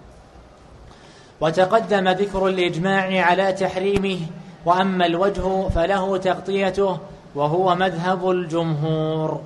وتقدم ذكر الإجماع على تحريمه، وأما الوجه فله تغطيته وهو مذهب الجمهور.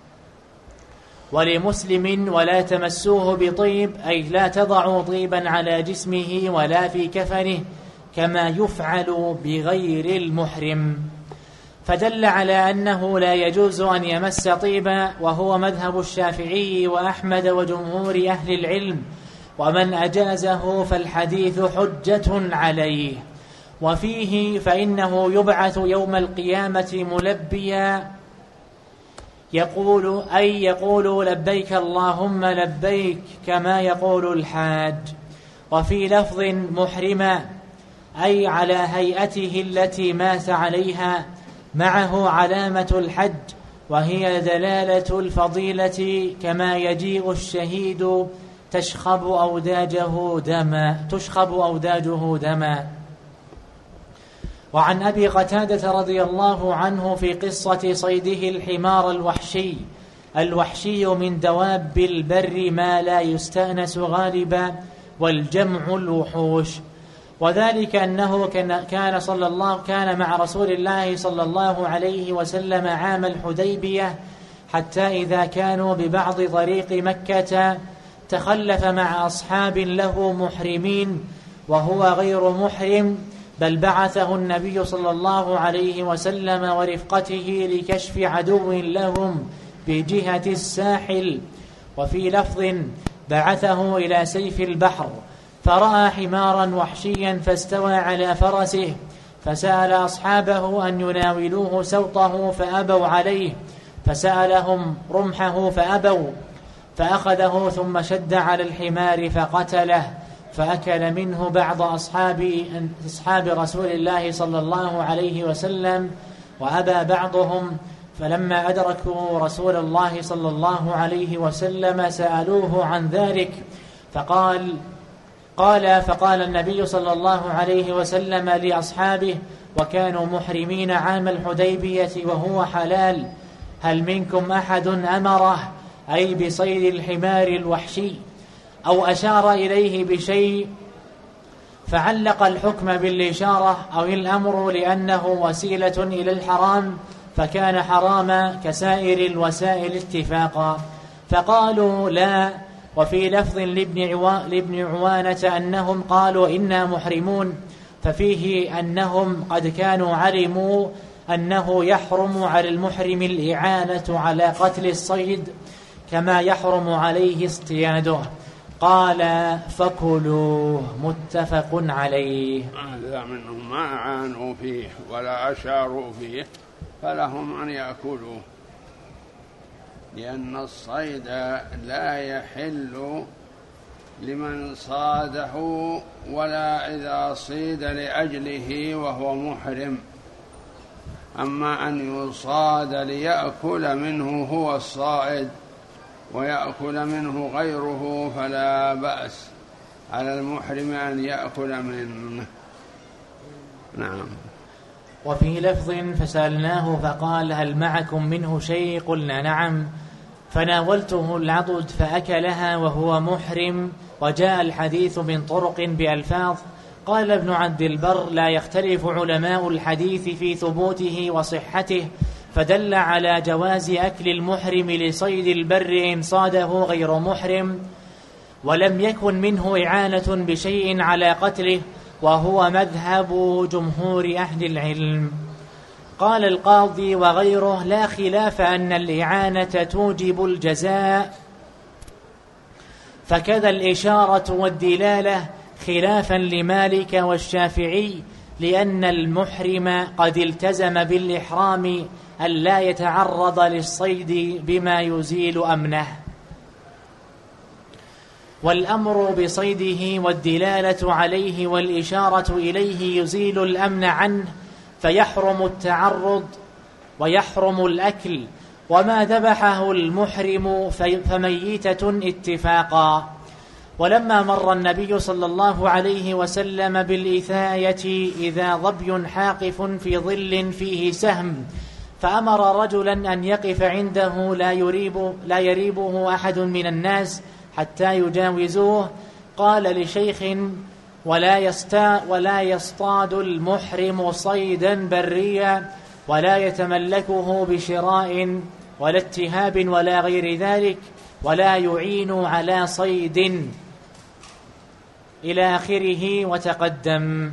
ولمسلم: ولا تمسوه بطيب أي لا تضعوا طيبا على جسمه ولا في كفنه كما يفعل بغير المحرم، فدل على أنه لا يجوز أن يمس طيبا، وهو مذهب الشافعي وأحمد وجمهور أهل العلم، ومن أجازه فالحديث حجة عليه. وفيه: فإنه يبعث يوم القيامة ملبيا يقول أي يقول لبيك اللهم لبيك كما يقول الحاج. وفي لفظ محرما أي على هيئته التي مات عليها، معه علامة الحج وهي دلالة الفضيلة، كما يجيء الشهيد تشخب أوداجه دما تشخب أوداجه دما. وعن أبي قتادة رضي الله عنه في قصة صيده الحمار الوحشي: الوحشي من دواب البر ما لا يستأنس غالبا، والجمع الوحوش. وذلك أنه كان صلى الله كان مع رسول الله صلى الله عليه وسلم عام الحديبية، حتى إذا كانوا ببعض طريق مكة تخلف مع أصحاب له محرمين وهو غير محرم، بل بعثه النبي صلى الله عليه وسلم ورفقته لكشف عدو لهم بجهة الساحل. وفي لفظ: بعثه إلى سيف البحر فرأى حمارا وحشيا فاستوى على فرسه، فسأل أصحابه أن يناولوه سوطه فأبوا عليه، فسألهم رمحه فأبوا، فأخذه ثم شد على الحمار فقتله، فأكل منه بعض أصحاب, أصحاب رسول الله صلى الله عليه وسلم، وأبى بعضهم. فلما أدركوا رسول الله صلى الله عليه وسلم سألوه عن ذلك، فقال قال فقال النبي صلى الله عليه وسلم لأصحابه وكانوا محرمين عام الحديبية وهو حلال: هل منكم أحد أمره أي بصيد الحمار الوحشي أو أشار إليه بشيء، فعلق الحكم بالإشارة أو الأمر لأنه وسيلة إلى الحرام، فكان حراما كسائر الوسائل اتفاقا، فقالوا لا. وفي لفظ لابن عوانة أنهم قالوا إنا محرمون، ففيه أنهم قد كانوا علموا أنه يحرم على المحرم الإعانة على قتل الصيد كما يحرم عليه اصطياده. قال: فكلوه. متفق عليه. هذا منهم ما أعانوا فيه ولا أشاروا فيه فلهم أن يأكلوه، لأن الصيد لا يحل لمن صاده ولا إذا صيد لأجله وهو محرم. أما أن يصاد ليأكل منه هو الصائد ويأكل منه غيره فلا بأس على المحرم أن يأكل منه. نعم. وفي لفظ: فسألناه فقال: هل معكم منه شيء؟ قلنا: نعم. فناولته العضد فأكلها وهو محرم. وجاء الحديث من طرق بألفاظ. قال ابن عبد البر: لا يختلف علماء الحديث في ثبوته وصحته، فدل على جواز أكل المحرم لصيد البر إن صاده غير محرم، ولم يكن منه إعانة بشيء على قتله، وهو مذهب جمهور أهل العلم. قال القاضي وغيره: لا خلاف أن الإعانة توجب الجزاء، فكذا الإشارة والدلالة، خلافا لمالك والشافعي، لأن المحرم قد التزم بالإحرام ألا يتعرض للصيد بما يزيل أمنه. والأمر بصيده والدلالة عليه والإشارة إليه يزيل الأمن عنه، فيحرم التعرض ويحرم الأكل. وما ذبحه المحرم فميتة اتفاقا. ولما مر النبي صلى الله عليه وسلم بالإثاية إذا ظبي حاقف في ظل فيه سهم، فأمر رجلا أن يقف عنده لا يريب لا يريبه أحد من الناس حتى يجاوزوه. قال لشيخ: ولا يستا ولا يصطاد المحرم صيدا بريا ولا يتملكه بشراء ولا اتهاب ولا غير ذلك، ولا يعين على صيد، إلى آخره وتقدم.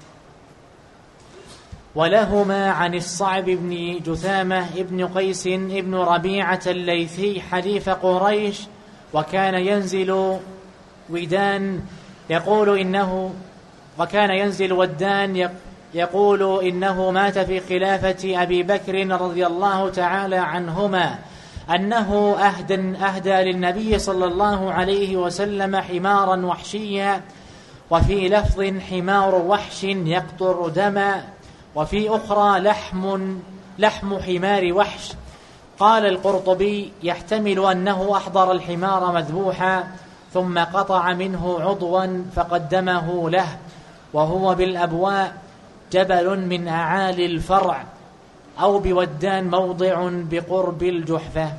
ولهما عن الصعب بن جثامة ابن قيس ابن ربيعة الليثي حليف قريش، وكان ينزل ودان يقول إنه وكان ينزل ودان يقول إنه مات في خلافة أبي بكر رضي الله تعالى عنهما، أنه أهدى, أهدى للنبي صلى الله عليه وسلم حمارا وحشيا، وفي لفظ حمار وحش يقطر دما، وفي أخرى لحم, لحم حمار وحش. قال القرطبي: يحتمل أنه أحضر الحمار مذبوحا ثم قطع منه عضوا فقدمه له، وهو بالأبواء جبل من أعالي الفرع، أو بودان موضع بقرب الجحفة،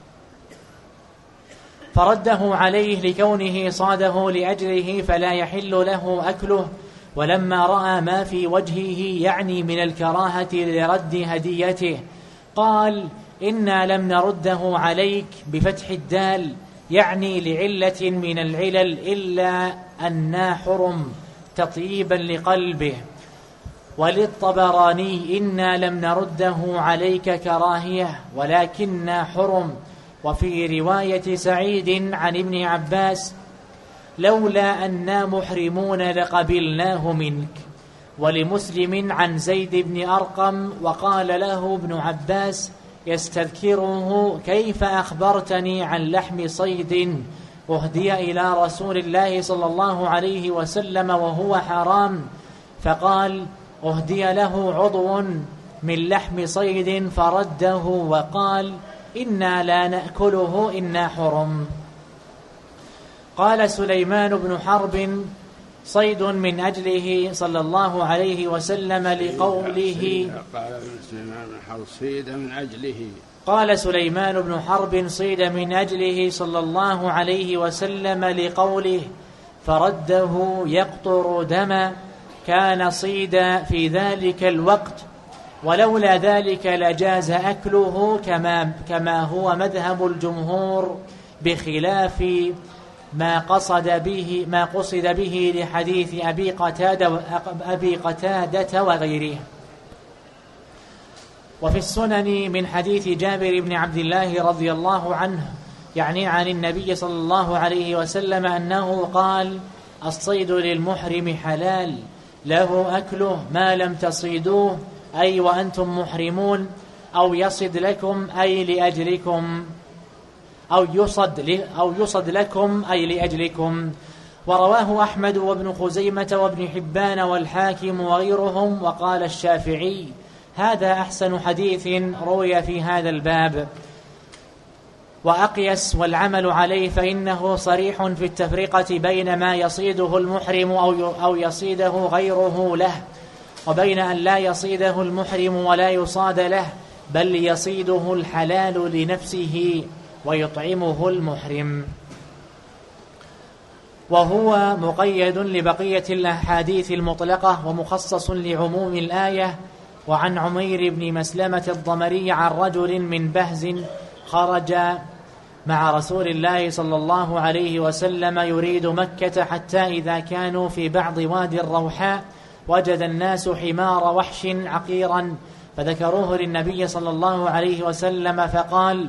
فرده عليه لكونه صاده لأجله فلا يحل له أكله. ولما رأى ما في وجهه يعني من الكراهة لرد هديته قال: إنا لم نرده عليك بفتح الدال، يعني لعلة من العلل إلا أننا حرم تطييبا لقلبه. وللطبراني: إنا لم نرده عليك كراهية ولكننا حرم. وفي رواية سعيد عن ابن عباس: لولا أننا محرمون لقبلناه منك. ولمسلم عن زيد بن أرقم: وقال له ابن عباس يستذكره: كيف أخبرتني عن لحم صيد أهدي إلى رسول الله صلى الله عليه وسلم وهو حرام؟ فقال: أهدي له عضو من لحم صيد فرده وقال: إنا لا نأكله إنا حرم. قال سليمان بن حرب: صيد من أجله صلى الله عليه وسلم لقوله قال سليمان بن حرب صيد من أجله قال سليمان بن حرب صيد من أجله صلى الله عليه وسلم لقوله فرده يقطر دما، كان صيد في ذلك الوقت، ولولا ذلك لجاز أكله كما, كما هو مذهب الجمهور، بخلاف ما قصد به ما قصد به لحديث أبي قتادة أبي قتادة وغيره. وفي السنن من حديث جابر بن عبد الله رضي الله عنه يعني عن النبي صلى الله عليه وسلم أنه قال: الصيد للمحرم حلال، له أكله ما لم تصيدوه، أي وأنتم محرمون، أو يصد لكم أي لأجلكم أو يصد, أو يصد لكم أي لأجلكم. ورواه أحمد وابن خزيمة وابن حبان والحاكم وغيرهم. وقال الشافعي: هذا أحسن حديث روي في هذا الباب. وأقيس والعمل عليه فإنه صريح في التفرقة بين ما يصيده المحرم أو يصيده غيره له، وبين أن لا يصيده المحرم ولا يصاد له، بل يصيده الحلال لنفسه ويطعمه المحرم. وهو مقيد لبقية الأحاديث المطلقة ومخصص لعموم الآية. وعن عمير بن مسلمة الضمري عن رجل من بهز خرج مع رسول الله صلى الله عليه وسلم يريد مكة، حتى إذا كانوا في بعض وادي الروحاء وجد الناس حمار وحش عقيرا، فذكروه للنبي صلى الله عليه وسلم فقال: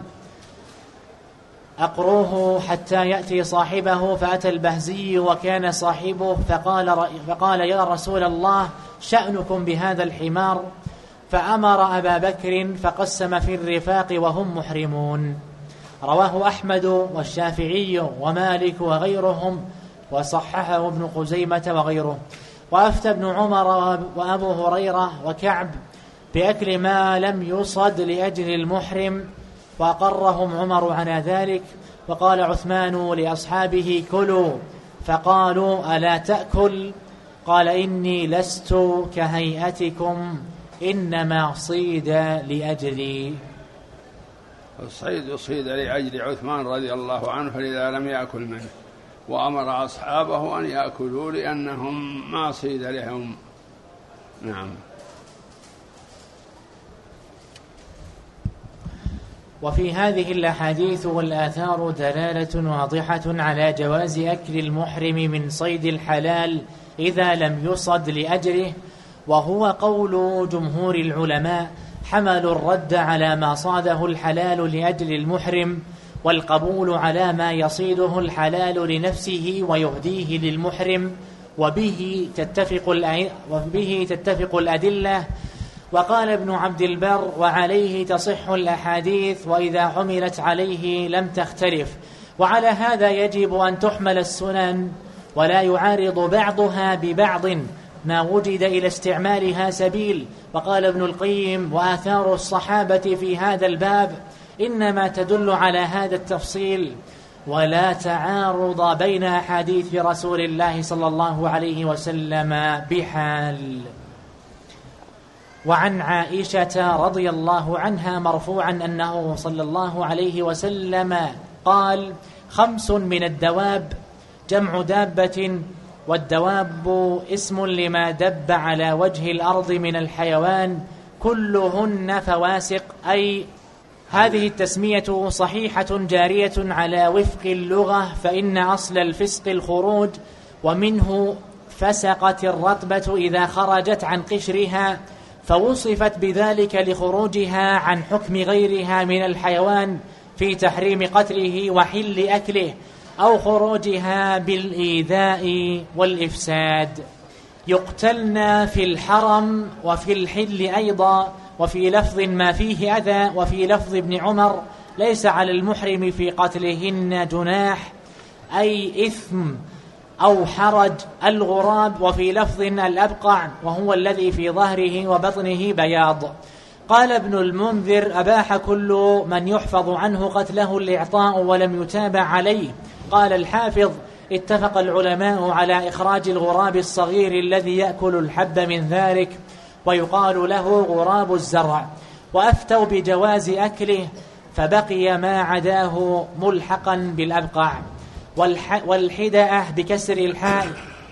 أقروه حتى يأتي صاحبه. فأتى البهزي وكان صاحبه فقال, فقال: يا رسول الله، شأنكم بهذا الحمار؟ فأمر أبا بكر فقسم في الرفاق وهم محرمون. رواه أحمد والشافعي ومالك وغيرهم، وصححه ابن خزيمة وغيره. وأفتى ابن عمر وأبو هريرة وكعب بأكل ما لم يصد لأجل المحرم، وأقرهم عمر على ذلك. وقال عثمان لأصحابه: كلوا، فقالوا: ألا تأكل؟ قال: إني لست كهيئتكم، إنما صيد لأجلي. الصيد صيد لأجل عثمان رضي الله عنه، فلذا لم يأكل منه، وأمر أصحابه أن يأكلوا لأنهم ما صيد لهم. نعم. وفي هذه الأحاديث والآثار دلالة واضحة على جواز أكل المحرم من صيد الحلال إذا لم يصد لأجره، وهو قول جمهور العلماء، حملوا الرد على ما صاده الحلال لأجل المحرم، والقبول على ما يصيده الحلال لنفسه ويهديه للمحرم، وبه تتفق وبه تتفق الأدلة. وقال ابن عبد البر: وعليه تصح الأحاديث، وإذا حملت عليه لم تختلف. وعلى هذا يجب أن تحمل السنن ولا يعارض بعضها ببعض ما وجد إلى استعمالها سبيل. وقال ابن القيم: وآثار الصحابة في هذا الباب إنما تدل على هذا التفصيل، ولا تعارض بين أحاديث رسول الله صلى الله عليه وسلم بحال. وعن عائشة رضي الله عنها مرفوعا أنه صلى الله عليه وسلم قال: خمس من الدواب، جمع دابة، والدواب اسم لما دب على وجه الأرض من الحيوان، كلهن فواسق. أي هذه التسمية صحيحة جارية على وفق اللغة، فإن أصل الفسق الخروج، ومنه فسقت الرطبة إذا خرجت عن قشرها، فوصفت بذلك لخروجها عن حكم غيرها من الحيوان في تحريم قتله وحل أكله، أو خروجها بالإيذاء والإفساد. يقتلن في الحرم وفي الحل أيضا، وفي لفظ ما فيه أذى، وفي لفظ ابن عمر: ليس على المحرم في قتلهن جناح، أي إثم أو حرج. الغراب، وفي لفظ الأبقع، وهو الذي في ظهره وبطنه بياض. قال ابن المنذر: أباح كل من يحفظ عنه قتله الإعطاء ولم يتابع عليه. قال الحافظ: اتفق العلماء على إخراج الغراب الصغير الذي يأكل الحب من ذلك، ويقال له غراب الزرع، وأفتوا بجواز أكله، فبقي ما عداه ملحقا بالأبقع. والحدأة بكسر الحاء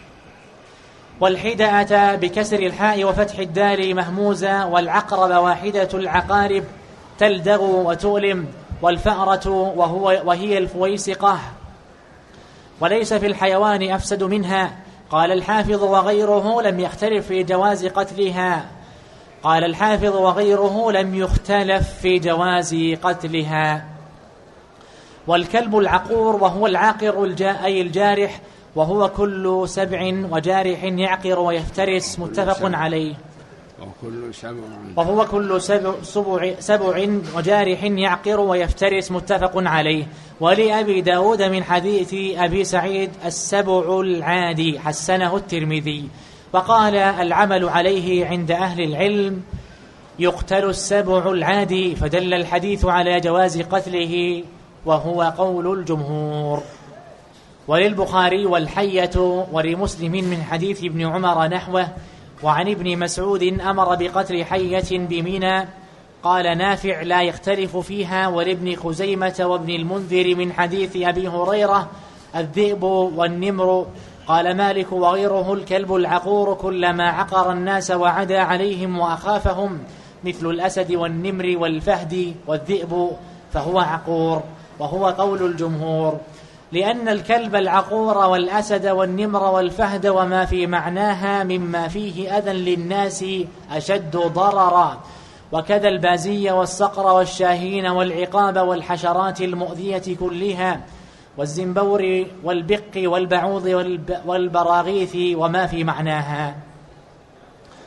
والحدأة بكسر الحاء وفتح الدال مهموزة. والعقرب واحدة العقارب، تلدغ وتؤلم. والفأرة وهو وهي الفويسقة، وليس في الحيوان أفسد منها. قال الحافظ: وغيره لم يختلف في جواز قتلها. قال الحافظ: وغيره لم يختلف في جواز قتلها. والكلب العقور، وهو العاقر أي الجارح، وهو كل سبع وجارح يعقر ويفترس، متفق عليه. وكل سبع وهو كل سبع, سبع, سبع وجارح يعقر ويفترس، متفق عليه. ولأبي داود من حديث أبي سعيد: السبع العادي، حسنه الترمذي. وقال: العمل عليه عند أهل العلم، يقتل السبع العادي، فدل الحديث على جواز قتله، وهو قول الجمهور. وللبخاري: والحية، ولمسلم من حديث ابن عمر نحوه. وعن ابن مسعود: أمر بقتل حية بمنى. قال نافع: لا يختلف فيها. ولابن خزيمة وابن المنذر من حديث أبي هريرة: الذئب والنمر. قال مالك وغيره: الكلب العقور كلما عقر الناس وعدى عليهم وأخافهم، مثل الأسد والنمر والفهد والذئب، فهو عقور، وهو قول الجمهور، لأن الكلب العقور والأسد والنمر والفهد وما في معناها مما فيه أذى للناس أشد ضررا، وكذا البازي والصقر والشاهين والعقاب والحشرات المؤذية كلها، والزنبور والبق والبعوض والبراغيث وما في معناها.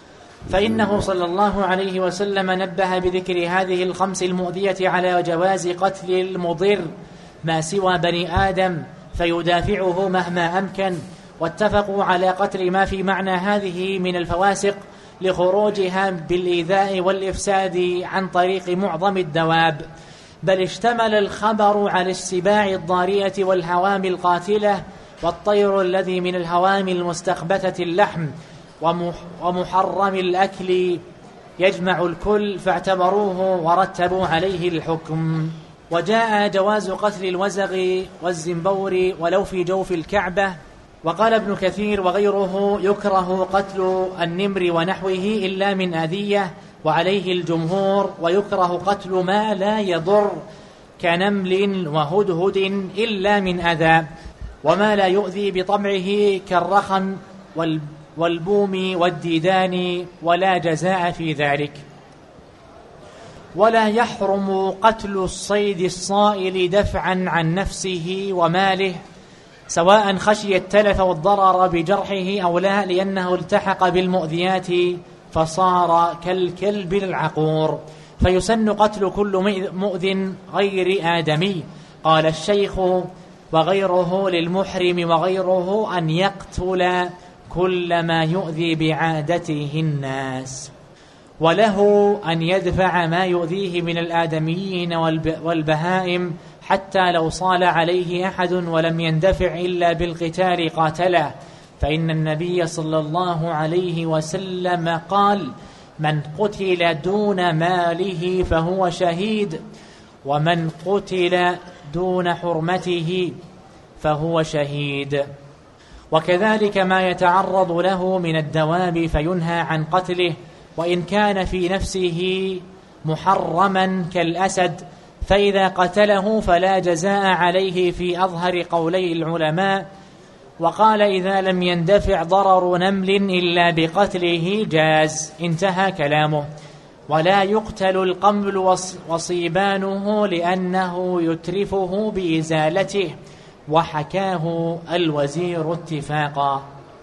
فإنه صلى الله عليه وسلم نبه بذكر هذه الخمس المؤذية على جواز قتل المضر ما سوى بني آدم فيدافعه مهما أمكن، واتفقوا على قتل ما في معنى هذه من الفواسق لخروجها بالإيذاء والإفساد عن طريق معظم الدواب، بل اشتمل الخبر على السباع الضارية والهوام القاتلة والطير الذي من الهوام المستخبثة اللحم ومحرم الأكل يجمع الكل، فاعتبروه ورتبوا عليه الحكم. وجاء جواز قتل الوزغ والزنبور ولو في جوف الكعبة. وقال ابن كثير وغيره يكره قتل النمر ونحوه إلا من أذية، وعليه الجمهور، ويكره قتل ما لا يضر كنمل وهدهد إلا من أذى، وما لا يؤذي بطبعه كالرخم والبوم والديدان، ولا جزاء في ذلك. ولا يحرم قتل الصيد الصائل دفعا عن نفسه وماله، سواء خشي التلف والضرر بجرحه أو لا، لأنه التحق بالمؤذيات فصار كالكلب العقور، فيسن قتل كل مؤذ غير آدمي. قال الشيخ وغيره للمحرم وغيره أن يقتل كل ما يؤذي بعادته الناس، وله أن يدفع ما يؤذيه من الآدميين والبهائم حتى لو صال عليه أحد ولم يندفع إلا بالقتال قاتله، فإن النبي صلى الله عليه وسلم قال: من قتل دون ماله فهو شهيد، ومن قتل دون حرمته فهو شهيد. وكذلك ما يتعرض له من الدواب فينهى عن قتله، وإن كان في نفسه محرما كالأسد، فإذا قتله فلا جزاء عليه في أظهر قولي العلماء. وقال: إذا لم يندفع ضرر نمل إلا بقتله جاز. انتهى كلامه. ولا يقتل القمل وصيبانه لأنه يترفه بإزالته، وحكاه الوزير اتفاقا.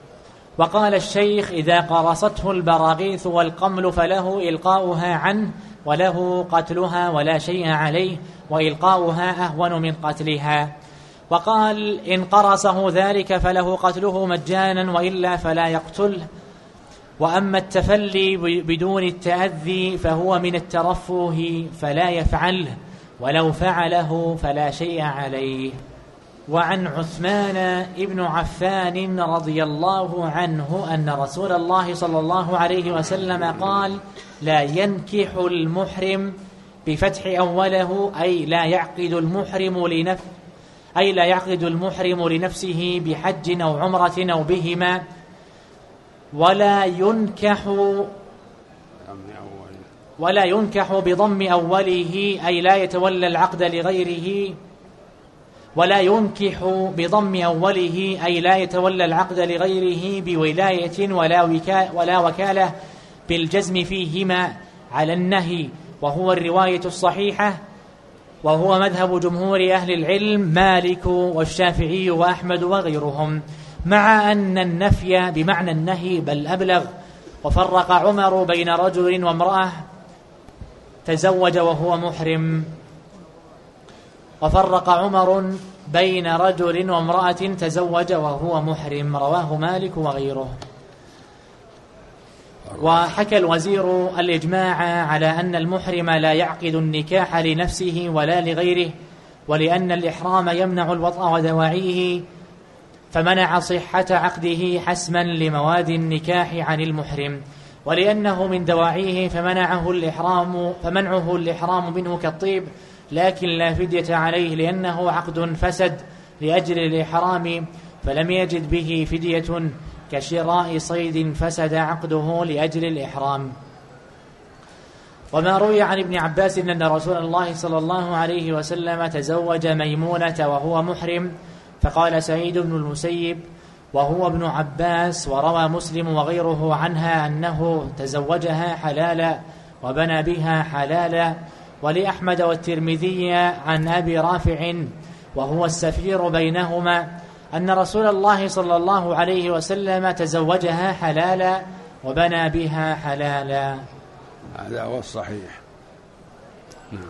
وقال الشيخ: إذا قرصته البراغيث والقمل فله إلقاؤها عنه وله قتلها ولا شيء عليه، وإلقاؤها أهون من قتلها. وقال: إن قرصه ذلك فله قتله مجانا، وإلا فلا يقتله. وأما التفلي بدون التأذي فهو من الترفه فلا يفعله، ولو فعله فلا شيء عليه. وعن عثمان ابن عفان رضي الله عنه أن رسول الله صلى الله عليه وسلم قال: لا ينكح المحرم بفتح أوله، أي لا يعقد المحرم لنفسه أي لا يعقد المحرم لنفسه بحج أو عمرة أو بهما. ولا ينكح ولا ينكح بضم أوله، أي لا يتولى العقد لغيره ولا ينكح بضم أوله أي لا يتولى العقد لغيره بولاية ولا, وكا ولا وكالة بالجزم فيهما على النهي، وهو الرواية الصحيحة، وهو مذهب جمهور أهل العلم مالك والشافعي وأحمد وغيرهم، مع أن النفي بمعنى النهي بل أبلغ. وفرق عمر بين رجل وامرأة تزوج وهو محرم وفرق عمر بين رجل وامرأة تزوج وهو محرم، رواه مالك وغيره. وحكى الوزير الإجماع على أن المحرم لا يعقد النكاح لنفسه ولا لغيره، ولأن الإحرام يمنع الوطأ ودواعيه، فمنع صحة عقده حسما لمواد النكاح عن المحرم، ولأنه من دواعيه فمنعه الإحرام فمنعه الإحرام منه كالطيب، لكن لا فدية عليه لأنه عقد فسد لأجل الإحرام، فلم يجد به فدية كشراء صيد فسد عقده لأجل الإحرام. وما روي عن ابن عباس أن رسول الله صلى الله عليه وسلم تزوج ميمونة وهو محرم، فقال سعيد بن المسيب وهو ابن عباس، وروى مسلم وغيره عنها أنه تزوجها حلالا وبنى بها حلالا. ولأحمد والترمذي عن أبي رافع وهو السفير بينهما أن رسول الله صلى الله عليه وسلم تزوجها حلالا وبنى بها حلالا. هذا هو الصحيح. نعم.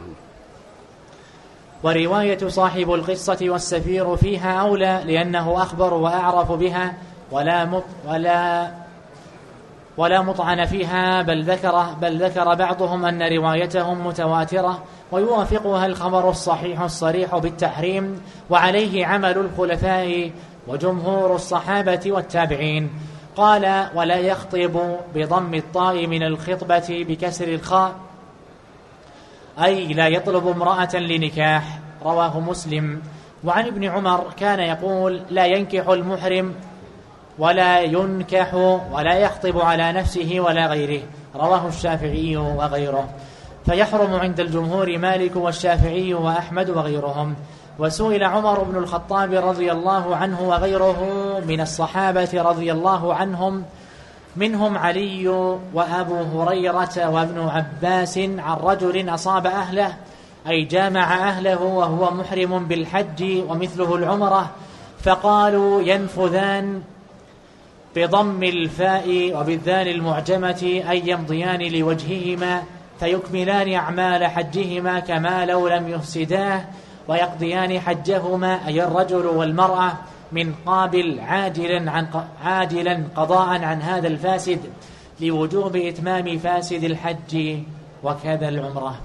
ورواية صاحب القصة والسفير فيها أولى، لأنه أخبر وأعرف بها، ولا مط ولا ولا مطعن فيها، بل ذكر بل ذكر بعضهم أن روايتهم متواترة، ويوافقها الخبر الصحيح الصريح بالتحريم، وعليه عمل الخلفاء وجمهور الصحابة والتابعين. قال: ولا يخطب بضم الطاء من الخطبة بكسر الخاء، أي لا يطلب امرأة لنكاح. رواه مسلم. وعن ابن عمر كان يقول: لا ينكح المحرم ولا ينكح ولا يخطب على نفسه ولا غيره. رواه الشافعي وغيره. فيحرم عند الجمهور مالك والشافعي وأحمد وغيرهم. وسئل عمر بن الخطاب رضي الله عنه وغيره من الصحابة رضي الله عنهم، منهم علي وأبو هريرة وابن عباس، عن رجل أصاب أهله، أي جامع أهله وهو محرم بالحج ومثله العمرة، فقالوا: ينفذان بضم الفاء وبالذال المعجمة، أي يمضيان لوجههما فيكملان أعمال حجهما كما لو لم يفسداه، ويقضيان حجهما، أي الرجل والمرأة، من قابل عاجلا عن عاجلا قضاء عن هذا الفاسد، لوجوب إتمام فاسد الحج وكذا العمرة.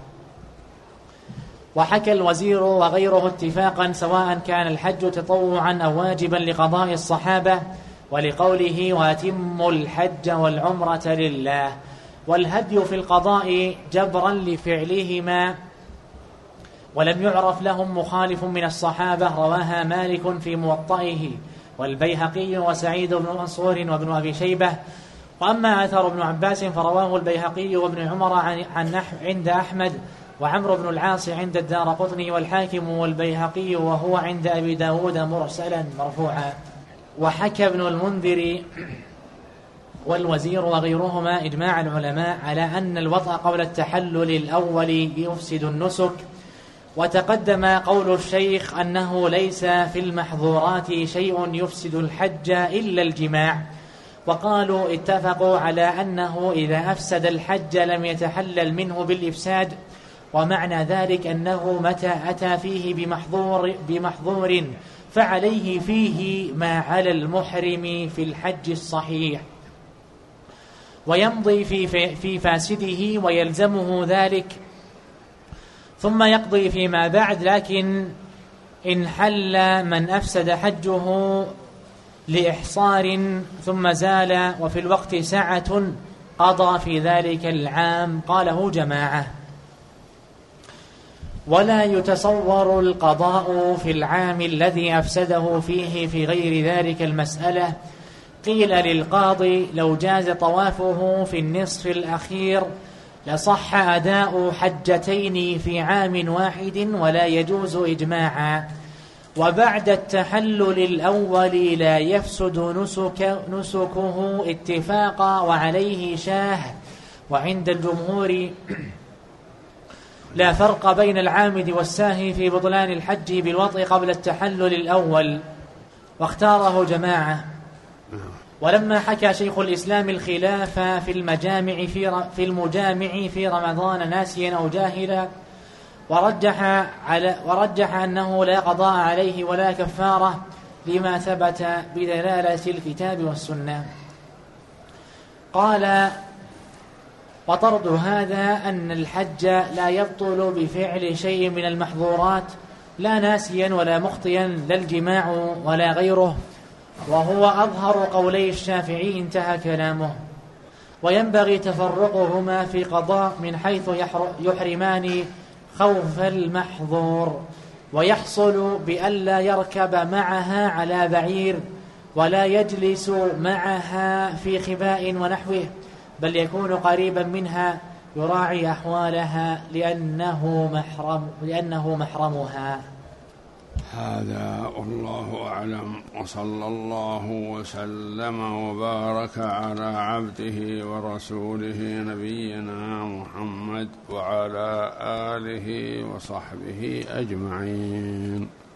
وحكى الوزير وغيره اتفاقا، سواء كان الحج تطوعا أو واجبا لقضاء الصحابة، ولقوله: وأتموا الحج والعمرة لله. والهدي في القضاء جبرا لفعلهما، ولم يعرف لهم مخالف من الصحابة. رواها مالك في موطئه والبيهقي وسعيد بن منصور وابن أبي شيبة. وأما أثر ابن عباس فرواه البيهقي وابن عمر عن نحو عند أحمد، وعمرو بن العاص عند الدارقطني والحاكم والبيهقي، وهو عند أبي داود مرسلا مرفوعا. وحكى ابن المنذر والوزير وغيرهما إجماع العلماء على أن الوطأ قبل التحلل الأول يفسد النسك. وتقدم قول الشيخ أنه ليس في المحظورات شيء يفسد الحج إلا الجماع، وقالوا اتفقوا على أنه إذا أفسد الحج لم يتحلل منه بالإفساد، ومعنى ذلك أنه متى أتى فيه بمحظور, بمحظور فعليه فيه ما على المحرم في الحج الصحيح، ويمضي في, في فاسده ويلزمه ذلك، ثم يقضي فيما بعد. لكن إن حل من أفسد حجه لإحصار ثم زال وفي الوقت ساعة قضى في ذلك العام. قاله جماعة. ولا يتصور القضاء في العام الذي أفسده فيه في غير ذلك المسألة. قيل للقاضي: لو جاز طوافه في النصف الأخير لصح أداء حجتين في عام واحد، ولا يجوز إجماعا. وبعد التحلل الأول لا يفسد نسك نسكه اتفاقا، وعليه شاه. وعند الجمهور لا فرق بين العامد والساهي في بطلان الحج بالوطء قبل التحلل الأول، واختاره جماعة. ولما حكى شيخ الإسلام الخلاف في المجامع في, في المجامع في رمضان ناسيا أو جاهلا، ورجح, على ورجح أنه لا قضاء عليه ولا كفارة، لما ثبت بدلالة الكتاب والسنة. قال: وطرد هذا أن الحج لا يبطل بفعل شيء من المحظورات، لا ناسيا ولا مخطئا، لا الجماع ولا غيره، وهو أظهر قولي الشافعي. انتهى كلامه. وينبغي تفرقهما في قضاء من حيث يحرمان خوف المحظور، ويحصل بألا يركب معها على بعير، ولا يجلس معها في خباء ونحوه، بل يكون قريبا منها يراعي أحوالها لأنه محرم لأنه محرمها. هذا والله أعلم، وصلى الله وسلم وبارك على عبده ورسوله نبينا محمد وعلى آله وصحبه أجمعين.